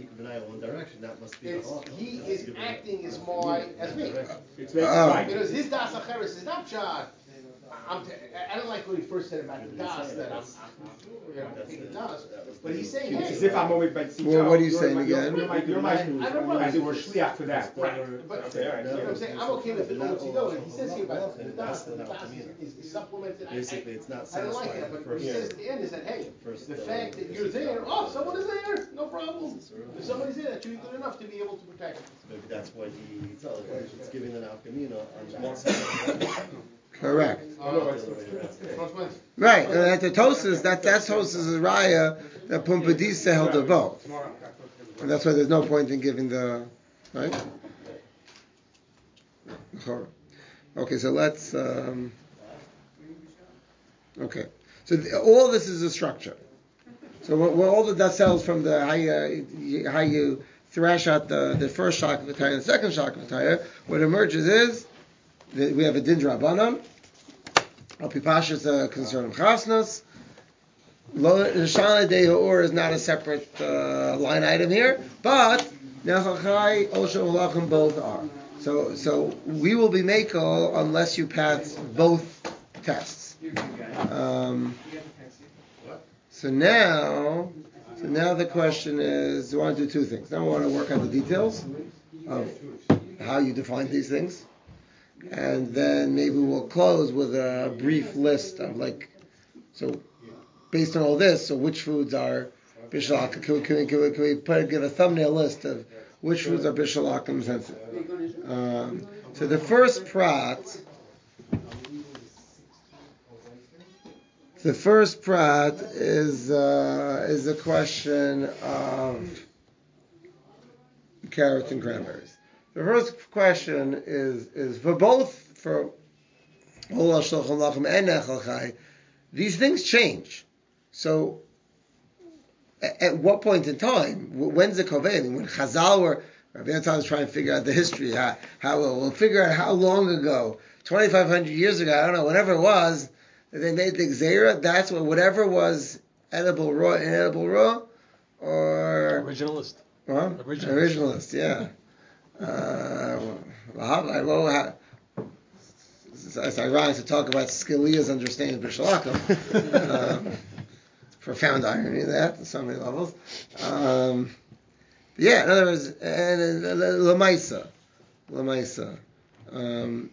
it's, he is acting as my as me. Oh. Because his das acheres is not shot. I'm t- I don't like what he first said about the das that I'm, I'm you know, taking das, but he's saying, hey, As if I'm always by Well, what are you saying again? You're my, you're my, I don't know. I do a shliach for that. Right, but Okay, all right. you know what I'm saying? I'm okay with the Otzido. He says here about the das, the das is, is supplemented. Basically, it's not I don't like that, but what he says at the end is that, hey, the fact that you're there, oh, someone is there, no problem. If somebody's there, that you're good enough to be able to protect it. Maybe that's why he tells us it's giving an alkamina on one side. Correct. Uh, Right. And at the Tosfos, that that's Tosfos' raya that Pumbedisa held of both. And that's why there's no point in giving the right. Okay, so let's. Um, okay, so th- all this is a structure. So what, what all the dust cells from the how you, how you thrash out the, the first shock of the tire and the second shock of the tire, what emerges is that we have a din drabanan. Al Pipasha is a concern of chasnas. Shana de Ha'or is not a separate uh, line item here, but Nechal Chai, Osho Malachim both are. So, so we will be Mekel unless you pass both tests. Um, so now, so now the question is, we want to do two things. Now we want to work out the details of how you define these things, and then maybe we'll close with a brief list of like, so based on all this, so which foods are Bishalak? Can we, can we, can we, can we put, give a thumbnail list of which foods are Bishalakim sensitive? Um, so the first prat, the first prat is uh, is a question of carrots and cranberries. The first question is is for both for Ola Shulchan Lachem and Nechal Chai, these things change. So, at what point in time, when's the Kovein? When Chazal were, Rabbi Natan was trying to figure out the history, how, how we'll figure out how long ago, twenty-five hundred years ago, I don't know, whatever it was, that they made the Gzeira, that's what, whatever was edible raw, inedible raw, or... Originalist. Huh? Originalist. Originalist, yeah. Uh, well, how, it's ironic to talk about Scalia's understanding of Bishalakim. um, profound irony that on so many levels. Um, yeah, in other words, and uh, Lamaisa, Lamaisa. Um,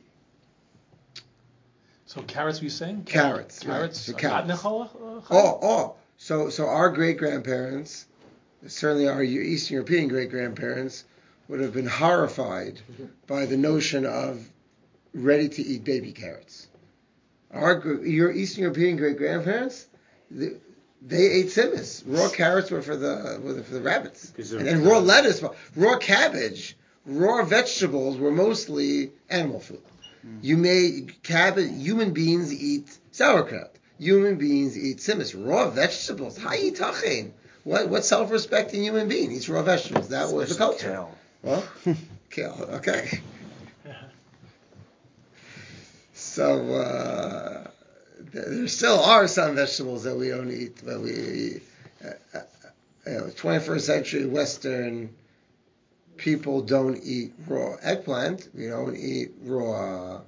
so carrots, were you saying? Carrots, carrots, right. So carrots. Not Nechal? Oh, oh. So, so our great grandparents, certainly our Eastern European great grandparents, would have been horrified by the notion of ready to eat baby carrots. Our your Eastern European great grandparents, they, they ate simis. Raw carrots were for the were for the rabbits, and then raw lettuce, raw cabbage, raw vegetables were mostly animal food. Mm. You made cabbage. Human beings eat sauerkraut. Human beings eat simis. Raw vegetables. Hayitachin. What what self-respecting human being eats raw vegetables? That was the culture. Kale. Well, kale. Okay. so uh, there still are some vegetables that we don't eat, but we, uh, uh, you know, twenty-first century Western people don't eat raw eggplant. We don't eat raw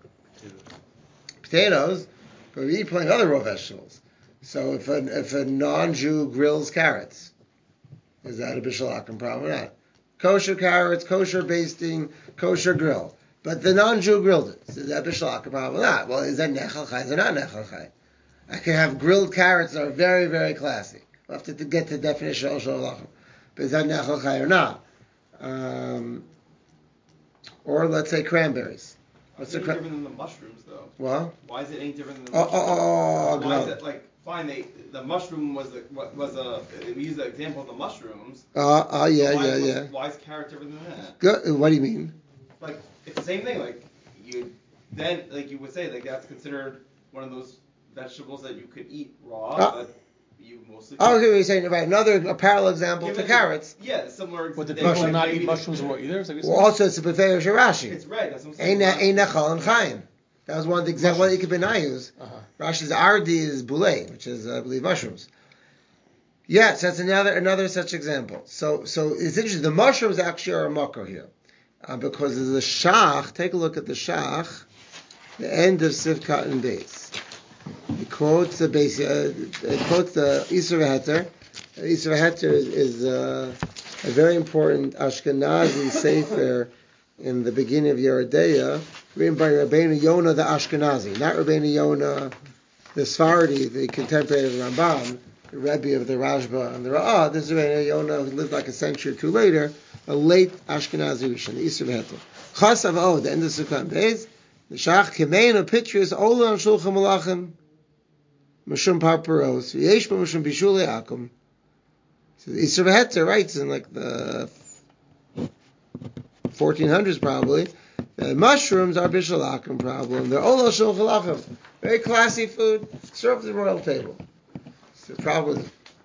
potatoes, but we eat plenty of other raw vegetables. So if a, if a non-Jew grills carrots, is that a bishul akum problem or not? Kosher carrots, kosher basting, kosher grill. But the non-Jew grilled it. Is that bishul akum problem or not? Well, is that nechal chai? Is it not nechal chai? I can have grilled carrots that are very, very classy. We'll have to get the definition of shul lachem. But is that nechal chai or not? Um, or let's say cranberries. What's it any cra- different than the mushrooms, though? What? Why is it any different than the oh, mushrooms? Oh, oh, oh, Why no. is it like fine? They the mushroom was the was a we use the example of the mushrooms. Uh, uh yeah, why, yeah, yeah. Why is carrot different than that? Good. What do you mean? Like it's the same thing. Like you then like you would say like that's considered one of those vegetables that you could eat raw, uh, but you mostly. Oh, okay, you're saying about another a parallel example Given to carrots. The, yeah, similar. What did they people not eat mushrooms raw either? Well, also it's a beferish Rashi. It's red. That's what I'm saying. Ein nechal and chaim. That was one of the examples. One Ikar ben Ayuz. Uh-huh. Rashi's ardi is boulay, which is I believe mushrooms. Yes, that's another another such example. So so it's interesting. The mushrooms actually are a makor here, uh, because of the shach. Take a look at the shach, the end of Sivkat and Beis. He quotes the base. Uh, it quotes the Isra V'Heter. Isra V'Heter is, is uh, a very important Ashkenazi sefer in the beginning of Yeridea, written by Rabbeinu Yonah the Ashkenazi, not Rabbeinu Yonah the Sephardi, the contemporary of the Rambam, the Rebbe of the Rashba and the Ra'ah. This is Rabbeinu Yonah who lived like a century or two later, a late Ashkenazi Rishon, the Isra V'Heter. Chasav O, the end of Sukkot Beis. The Shach Kemein of pictures Olam Shulchan Malachim Mashum Parparos Yeshma Mashum Bishulei Akum. So the Isra V'Heter writes in like the fourteen hundreds probably that mushrooms are Bishul Akum problem. They're Olam Shulchan Malachim, very classy food served at the royal table. So the problem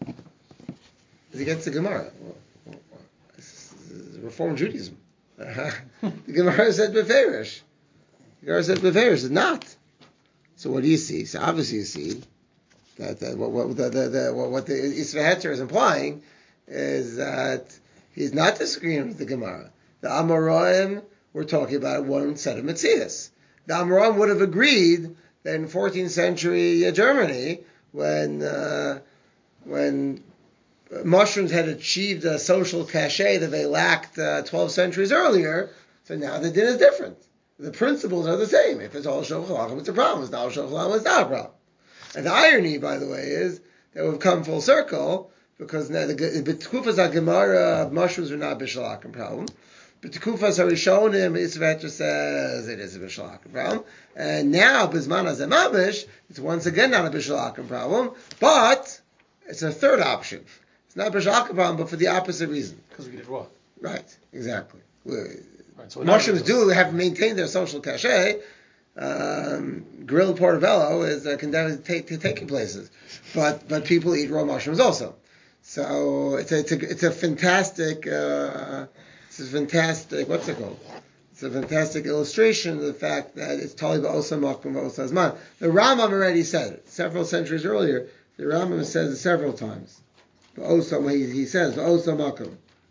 is against the Gemara. This is Reform Judaism. The Gemara said Beferish. The Gemara said Beferish is not. So what do you see? So obviously you see that, that what, what the, the, the what the Isra V'Heter is implying is that he's not disagreeing with the Gemara. The Amoraim were talking about one set of Metzias. The Amoraim would have agreed that in fourteenth century Germany, when uh, when mushrooms had achieved a social cachet that they lacked uh, twelve centuries earlier, so now the din is different. The principles are the same. If it's all Shulchan Aruch, it's a problem. It's not all Shulchan Aruch, it's not a problem. And the irony, by the way, is that we've come full circle, because now the B'tkufas HaGemara, mushrooms are not a Bishul Akum problem. B'tkufas HaRishonim, Isra V'Heter says it is a Bishul Akum problem. And now, B'zman HaZemamish, it's once again not a Bishul Akum problem, but it's a third option. It's not a Bishul Akum problem, but for the opposite reason. Because we get it raw. Right, exactly. Right, so mushrooms do have maintained their social cachet. Um, grilled portobello is uh, condemned to, take, to taking places, but but people eat raw mushrooms also. So it's a it's a, it's a fantastic uh, it's a fantastic what's it called? It's a fantastic illustration of the fact that it's totally ba'osa makom ba'osa zman. The Rambam already said it several centuries earlier. The Rambam says it several times. Ba'osa, he, he says ba'osa makom.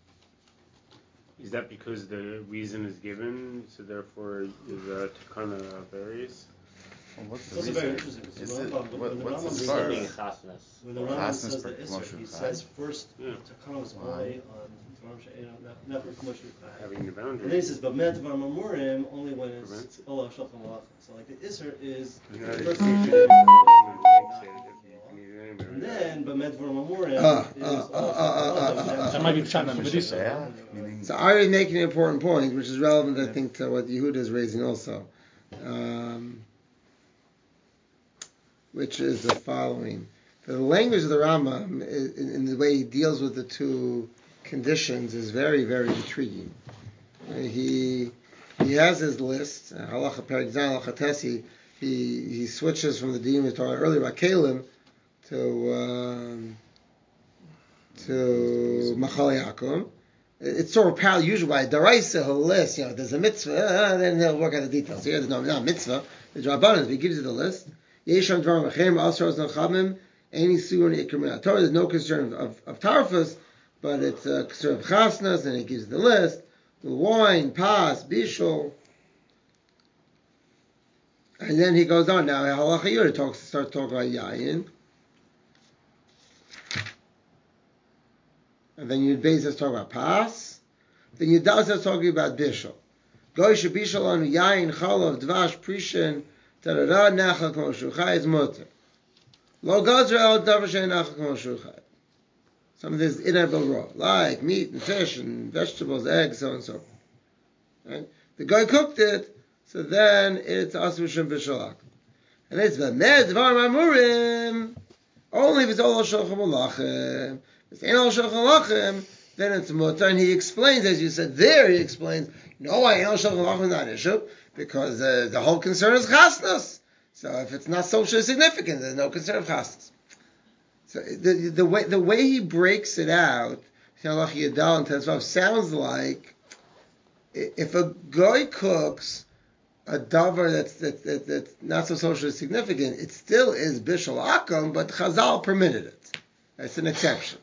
Is that because the reason is given, so therefore the takana varies? Well, what's the That's reason? very interesting. Is When it, the what, Rambam what's the says- start? Being chasnas. When the Rambam Chasnas says for the Isser, commercial he chai. says first, Yeah. Takana was only on Dvarim She'ein, not- not for commercial chai. Having the And then he boundary. says, but Med Dvar Mamurim only when it's Prevents it. Olah Shulchan Malachim. So like the Isser is You the know, first it's thing usually you the woman do. makes it if you need it anyway. And then, but Med Dvar Mamurim Ah, is ah, Olah ah, Shulchan ah, ah, Malachim. ah, That might be Pshat Not Medisa. Mishayach, meaning So Ari is making an important point, which is relevant, I think, to what Yehuda is raising also, um, which is the following. The language of the Rambam, in, in the way he deals with the two conditions, is very, very intriguing. Uh, he he has his list, uh, halacha perik zayin, halacha tesi. He he switches from the deen we talked earlier about kalim to um, to machal yakum. It's sort of parallel usually by Daraisa, he'll list, you know, there's a mitzvah, uh, then he'll work out the details. Here there's no, not a mitzvah, The Drabanan, he gives you the list. Yesham Dvarim Achem Asros Nachamim Any Suun Ikr Min HaTorah. There's no concern of, of, of Tarfus, but it's a concern of Chasnas, and he gives you the list. The wine, Pas, Bishul. And then he goes on. Now, Halacha Yud talks, starts talking about Yayin. And then Yud Beis is talking about Pas. Then Yud Daled is talking about Bishul. Goy Shabishul Anu Yayin, Chalov, Dvash, Prishin, Tarara, Nachal, Kmo Shuchai is Mutter. Lo Gazra El Davar Shein Nachal, Kmo Shuchai. Some of this is inedible raw, like meat and fish and vegetables, eggs, so on and so forth. Right? The guy cooked it, so then it's Asur Shem B'Shalak. And it's V'med Dvar Mamurim, only if it's Ol Shulchan Malachim. If it's Ol Shulchan Malachim, then it's Mutter. And he explains, as you said there, he explains, no, I Ol Shulchan Malachim is not issue, because uh, the whole concern is Chasnas. So if it's not socially significant, there's no concern of Chasnas. So the the way the way he breaks it out, sounds like if a guy cooks a davar that's that, that, that's not so socially significant, it still is bishul akum, but Chazal permitted it. That's an exception.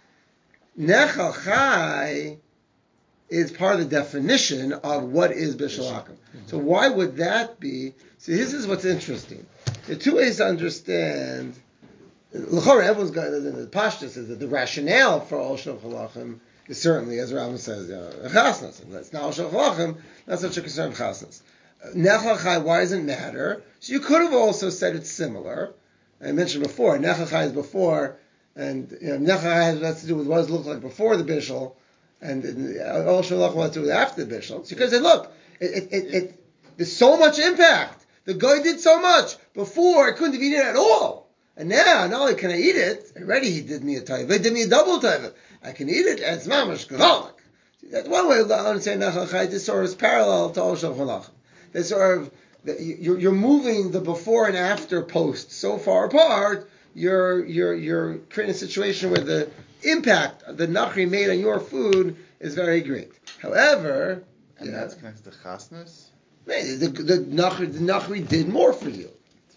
Nechal chai is part of the definition of what is bishul akum. So why would that be? See, this is what's interesting. There are two ways to understand. L'chora, everyone's got the pashtus is that the rationale for Ol Shulchan Malachim is certainly, as Rambam says, uh, chasnas. That's not Ol Shulchan Malachim, not such a concern of chasnas. Nechal chai, why does it matter? So you could have also said it's similar. I mentioned before, Nechal chai is before, and you know, Nechal chai has to do with what it looked like before the bishul, and Ol Shulchan Malachim has to do with after the bishul. So you could say, look, it, it, it, it, there's so much impact. The guy did so much before; I couldn't have eaten it at all. And now, not only can I eat it, already he did me a taiva, he did me a double taiva. I can eat it, and it's mamash gevaldik. That's one way of understanding Nechal chai. This sort of is parallel to Ol Shulchan Malachim. That's sort of, you're, you're moving the before and after posts so far apart, you're, you're, you're creating a situation where the impact the nachri made on your food is very great. However, and yeah, that's connected to chasnas? The, the, the, nachri, the nachri did more for you.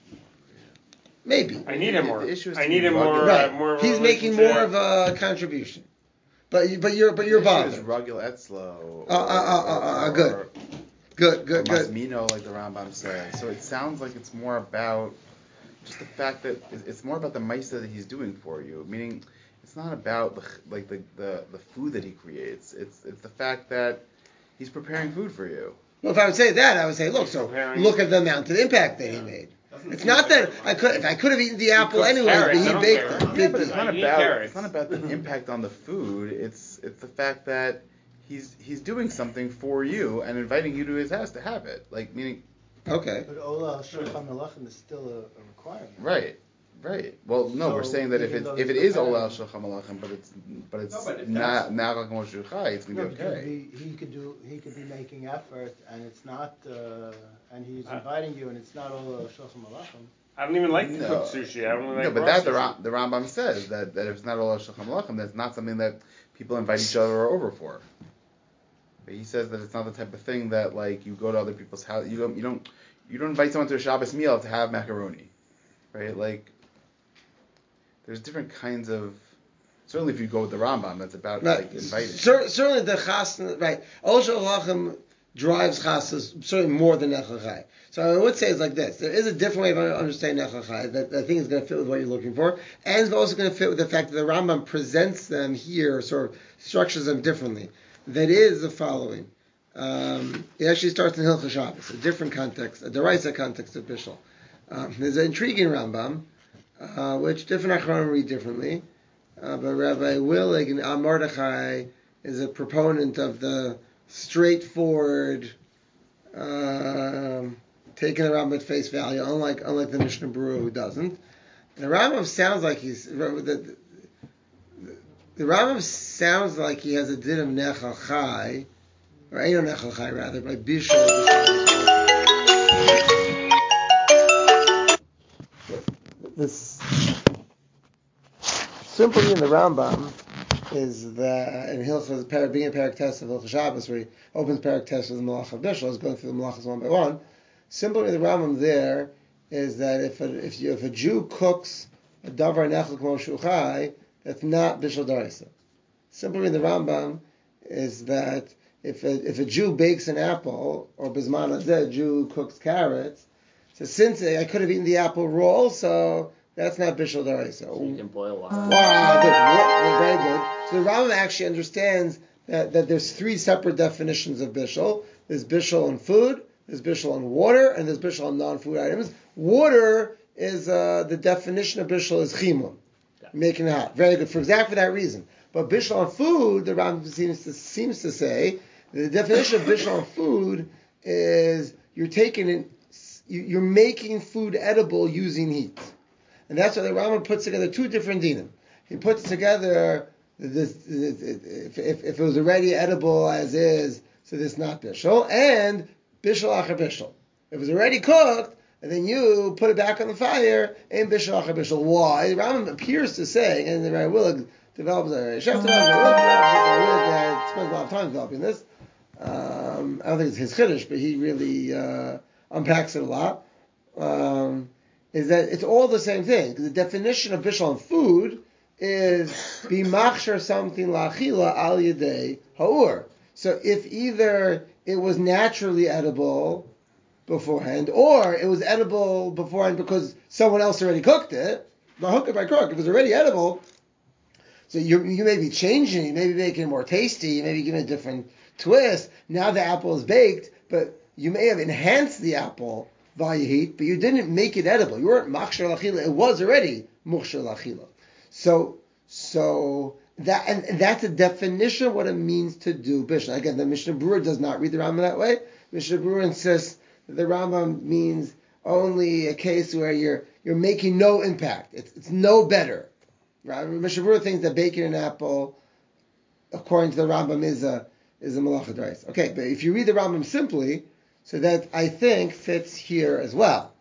Maybe. I need him more. The issue is I need him more. Right. Uh, more of He's making more of a contribution. But but you're but you're bothered. Is Ragil Etzlo. Uh, uh, uh, uh, uh, good. Good, good, good. Masmino, like the Rambam says. So it sounds like it's more about just the fact that it's more about the maisa that he's doing for you. Meaning, it's not about the like the, the, the food that he creates. It's it's the fact that he's preparing food for you. Well, if I would say that, I would say, look, so look at the amount of impact that he made. It's not that I could if I could have eaten the apple anyway, but he baked it. Yeah, but it's not about it's not about the impact on the food. It's it's the fact that he's he's doing something for you and inviting you to his house to have it. Like meaning. Okay. But Ola Shulchan Malachim is still a, a requirement. Right. Right. Well, no, so we're saying that if it if it is Ola Shulchan Malachim, but it's but it's no, but not not like Moshe Chai, it's gonna no, be okay. He, he could do he could be making effort, and it's not, uh, and he's inviting you, and it's not Ola Shulchan Malachim. I don't even like to no. cook sushi. I don't really like. No, but that the Ram, the Rambam says that, that if it's not Ola Shulchan Malachim, that's not something that people invite each other over for. But he says that it's not the type of thing that like you go to other people's house. You don't you don't you don't invite someone to a Shabbos meal to have macaroni, right? Like. There's different kinds of. Certainly, if you go with the Rambam, that's about right. like inviting. Cer- certainly, the chasna, right? Ol Shulchan Malachim drives chasnas certainly more than Nechal chai. So I would say it's like this: there is a different way of understanding Nechal chai that I think is going to fit with what you're looking for, and it's also going to fit with the fact that the Rambam presents them here, sort of structures them differently. That is the following: um, it actually starts in Hilchos Shabbos, a different context, a deraisa context of Bishul. Um, there's an intriguing Rambam. Uh, which different Achronim read differently, uh, but Rabbi Willig and Al Mordechai is a proponent of the straightforward, uh, taking the Rambam at face value, unlike unlike the Mishnah Berurah who doesn't. And the Rambam sounds like he's the, the, the Rambam sounds like he has a din of Nechal Chai, or Eino Nechal Chai rather, by Bishul. This simply in the Rambam is that in Hilchos beginning of Parak Test of Hilchos Shabbos, where he opens Parak Test with the Malach of Bishul, is going through the Malachas one by one. Simply the Rambam there is that if a, if you, if a Jew cooks a davar nechel k'mo shuchai, that's not bishul daraisa. Simply the Rambam is that if a, if a Jew bakes an apple, or bisman hazeh, a Jew cooks carrots, so since I could have eaten the apple raw also, that's not bishul daraisa. So you can boil water. Wow, good. Very good. So the Rambam actually understands that, that there's three separate definitions of bishul. There's bishul on food, there's bishul on water, and there's bishul on non-food items. Water is, uh, the definition of bishul is chimun, making it hot. Very good, for exactly that reason. But bishul on food, the Rambam seems to, seems to say, the definition of bishul on food is you're taking it, you're making food edible using heat. And that's why the Rambam puts together two different dinim. He puts together this, this if, if, if it was already edible as is, so this is not bishul, and bishul acher bishul. If it was already cooked, and then you put it back on the fire, and bishul acher bishul. Why? The Rambam appears to say, and the Rai Willig develops a chef spends a lot of time developing this. Um, I don't think it's his chiddush, but he really uh, unpacks it a lot. Um, is that it's all the same thing. The definition of bishul on food is bimachshar something la'achila al yedei ha'ur. So if either it was naturally edible beforehand, or it was edible beforehand because someone else already cooked it, by hook or by crook, if it was already edible, so you you may be changing, you may be making it more tasty, you may be giving it a different twist. Now the apple is baked, but you may have enhanced the apple via heat, but you didn't make it edible. You weren't machshar l'achila. It was already muchshar l'achila. So, so that and that's a definition of what it means to do bishul. Again, the Mishnah Berurah does not read the Rambam that way. Mishnah Berurah insists that the Rambam means only a case where you're you're making no impact. It's it's no better. Right? Mishnah Berurah thinks that baking an apple, according to the Rambam, is a is a malacha d'oraisa. Okay, but if you read the Rambam simply, so that I think fits here as well.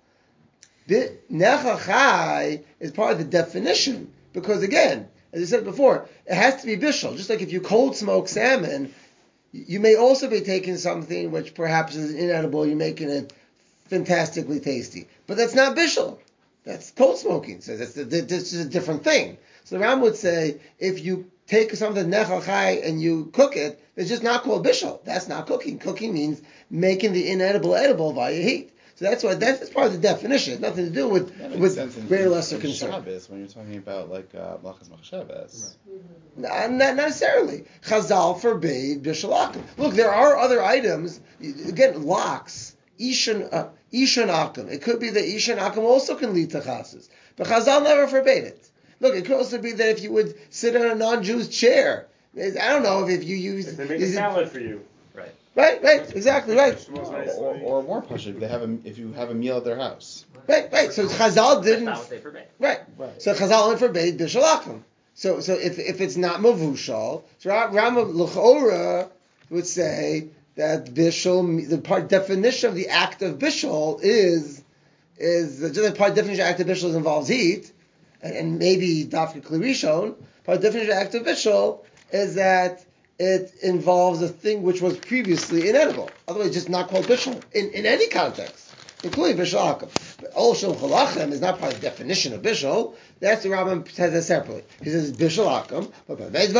Nechel chai is part of the definition because again, as I said before, it has to be bishul. Just like if you cold smoke salmon, you may also be taking something which perhaps is inedible. You're making it fantastically tasty, but that's not bishul. That's cold smoking. So that's this is a different thing. So the Ram would say if you take something nechel chai and you cook it, it's just not called bishul. That's not cooking. Cooking means making the inedible edible via heat. So that's why that's part of the definition. It's nothing to do with with greater or lesser in concern. Shabbos, when you're talking about like malachas machshavas, not, not necessarily. Chazal forbade bishul akum. Look, there are other items. Again, locks, ishan uh, ishan akum. It could be that ishan akum also can lead to chasas, but Chazal never forbade it. Look, it could also be that if you would sit on a non-Jew's chair, I don't know if, if you use. If they make a salad for you. Right. Right, right, exactly, right. or, or, or more pashut, they have a, if you have a meal at their house. Right, right. So Chazal didn't. That's not what they forbade. Right, right. So Chazal only forbade bishul akum. So, so if if it's not mavushal, so Rambam l'chora would say that bishul, the part definition of the act of bishul is is just the part definition of act of bishul involves heat, and, and maybe dafka kli rishon. Part definition of act of bishul is that it involves a thing which was previously inedible. Otherwise, it's just not called bishul in, in any context, including bishul akum. But ol shel chalachem is not part of the definition of bishul. That's the Rambam says that separately. He says bishul akum, but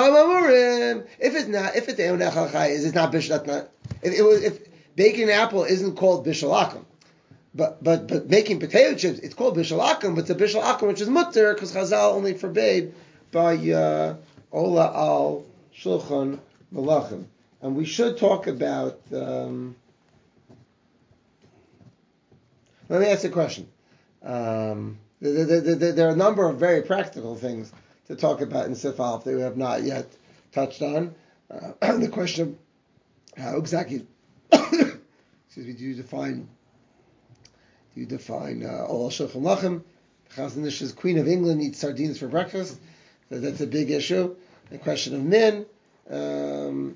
if it's not, if it's nechel chai, is it's not bishul. That's not. If, if, if baking an apple isn't called bishul akum, but but but making potato chips, it's called bishul akum, but it's a bishul akum which is mutter because Chazal only forbade by uh, ola al shulchan malachim. And we should talk about. Um, let me ask you a question. Um, there, there, there, there are a number of very practical things to talk about in Sif Aleph that we have not yet touched on. Uh, the question of how exactly, excuse me, do you define, do you define uh, Ol Shulchan Lachem? Chazon Ish's Queen of England eats sardines for breakfast. So that's a big issue. The question of min. Um,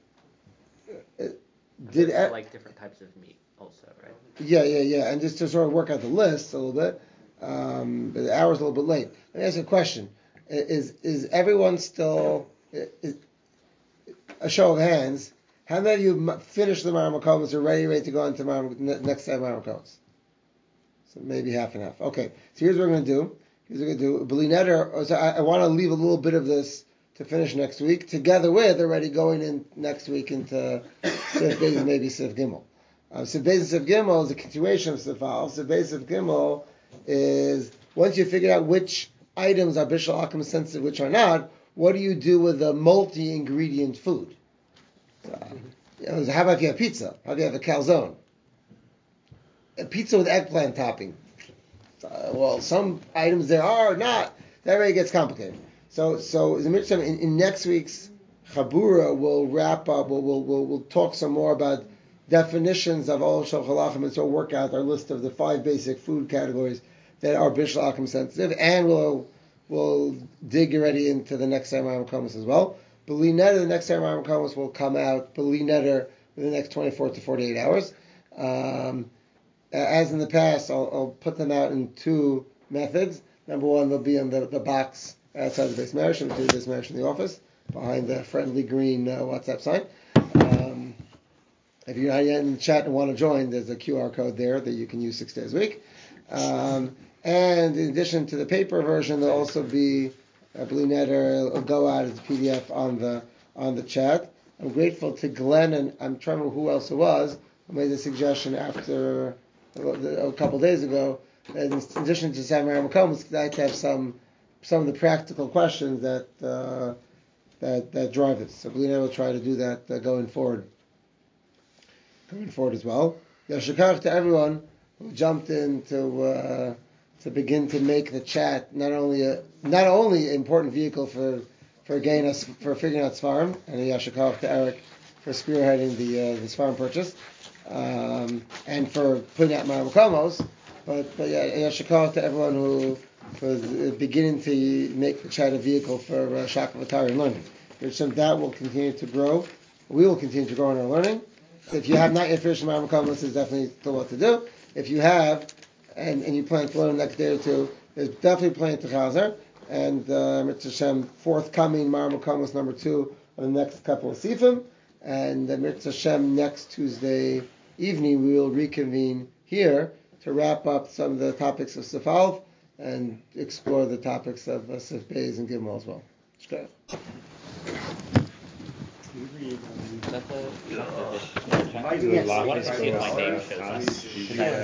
did I like different types of meat also, right? Yeah, yeah, yeah. And just to sort of work out the list a little bit, um, but the hour's a little bit late. Let me ask you a question: Is is everyone still is, a show of hands? How many of you m- finished the Maram Makomas are ready, ready to go into Maram, n- next time Maram Makomas? So maybe half and half. Okay, so here's what we're going to do. Here's what we're going to do. B'li neder, so I, I want to leave a little bit of this to finish next week, together with already going in next week into Sif Beis, maybe Sif Gimel. Uh, Sif Beis and Sif Gimel is a continuation of Sif Al. Sif Beis Sif Gimel is, once you figure out which items are Bishul Akum sensitive, which are not, what do you do with a multi-ingredient food? Uh, you know, how about if you have pizza? How if you have a calzone? A pizza with eggplant topping. Uh, well, some items there are not. That really gets complicated. So, so in, in next week's Chabura, we'll wrap up. We'll, we'll, we'll, we'll talk some more about definitions of all Shulchan Alachim, and so work out our list of the five basic food categories that are Bishul Akum sensitive, and we'll we'll dig already into the next time Maram Makomas as well. B'li neder, the next time Maram Makomas will come out B'li neder within the next twenty-four to forty-eight hours. Um, as in the past, I'll, I'll put them out in two methods. Number one, they'll be in the, the box outside the base marriage, and the base marriage in the office behind the friendly green uh, WhatsApp sign. Um, if you're not yet in the chat and want to join, there's a Q R code there that you can use six days a week. Um, and in addition to the paper version, there'll also be a B'li neder. It'll go out as a P D F on the on the chat. I'm grateful to Glenn, and I'm trying to remember who else it was, who made the suggestion after a couple days ago that in addition to Sam Maram Makomas, I'd like to have some some of the practical questions that uh, that that drive this. So B'li neder will try to do that uh, going forward. Going forward as well. Yashikach to everyone who jumped in to uh, to begin to make the chat not only a, not only an important vehicle for for getting us for figuring out Sfarim, and Yashikach to Eric for spearheading the uh, the Sfarim purchase, um, and for putting out Maram Makomos, but but yeah, Yashikach to everyone who was beginning to make the chat a vehicle for uh, Shakav Atari and learning. That will continue to grow. We will continue to grow in our learning. If you have not yet finished Maram Makomos, there's definitely still what to do. If you have, and, and you plan to learn the next day or two, there's definitely plenty to chazer. And uh, Mitzvah Hashem, forthcoming Maram Makomos number two on the next couple of sifim. And uh, Mitzvah Hashem, next Tuesday evening, we will reconvene here to wrap up some of the topics of Sif Aleph and explore the topics of uh, Sif Beis and Gimel as well. Shkaya. That's a, that's a, I want to see if my name shows up.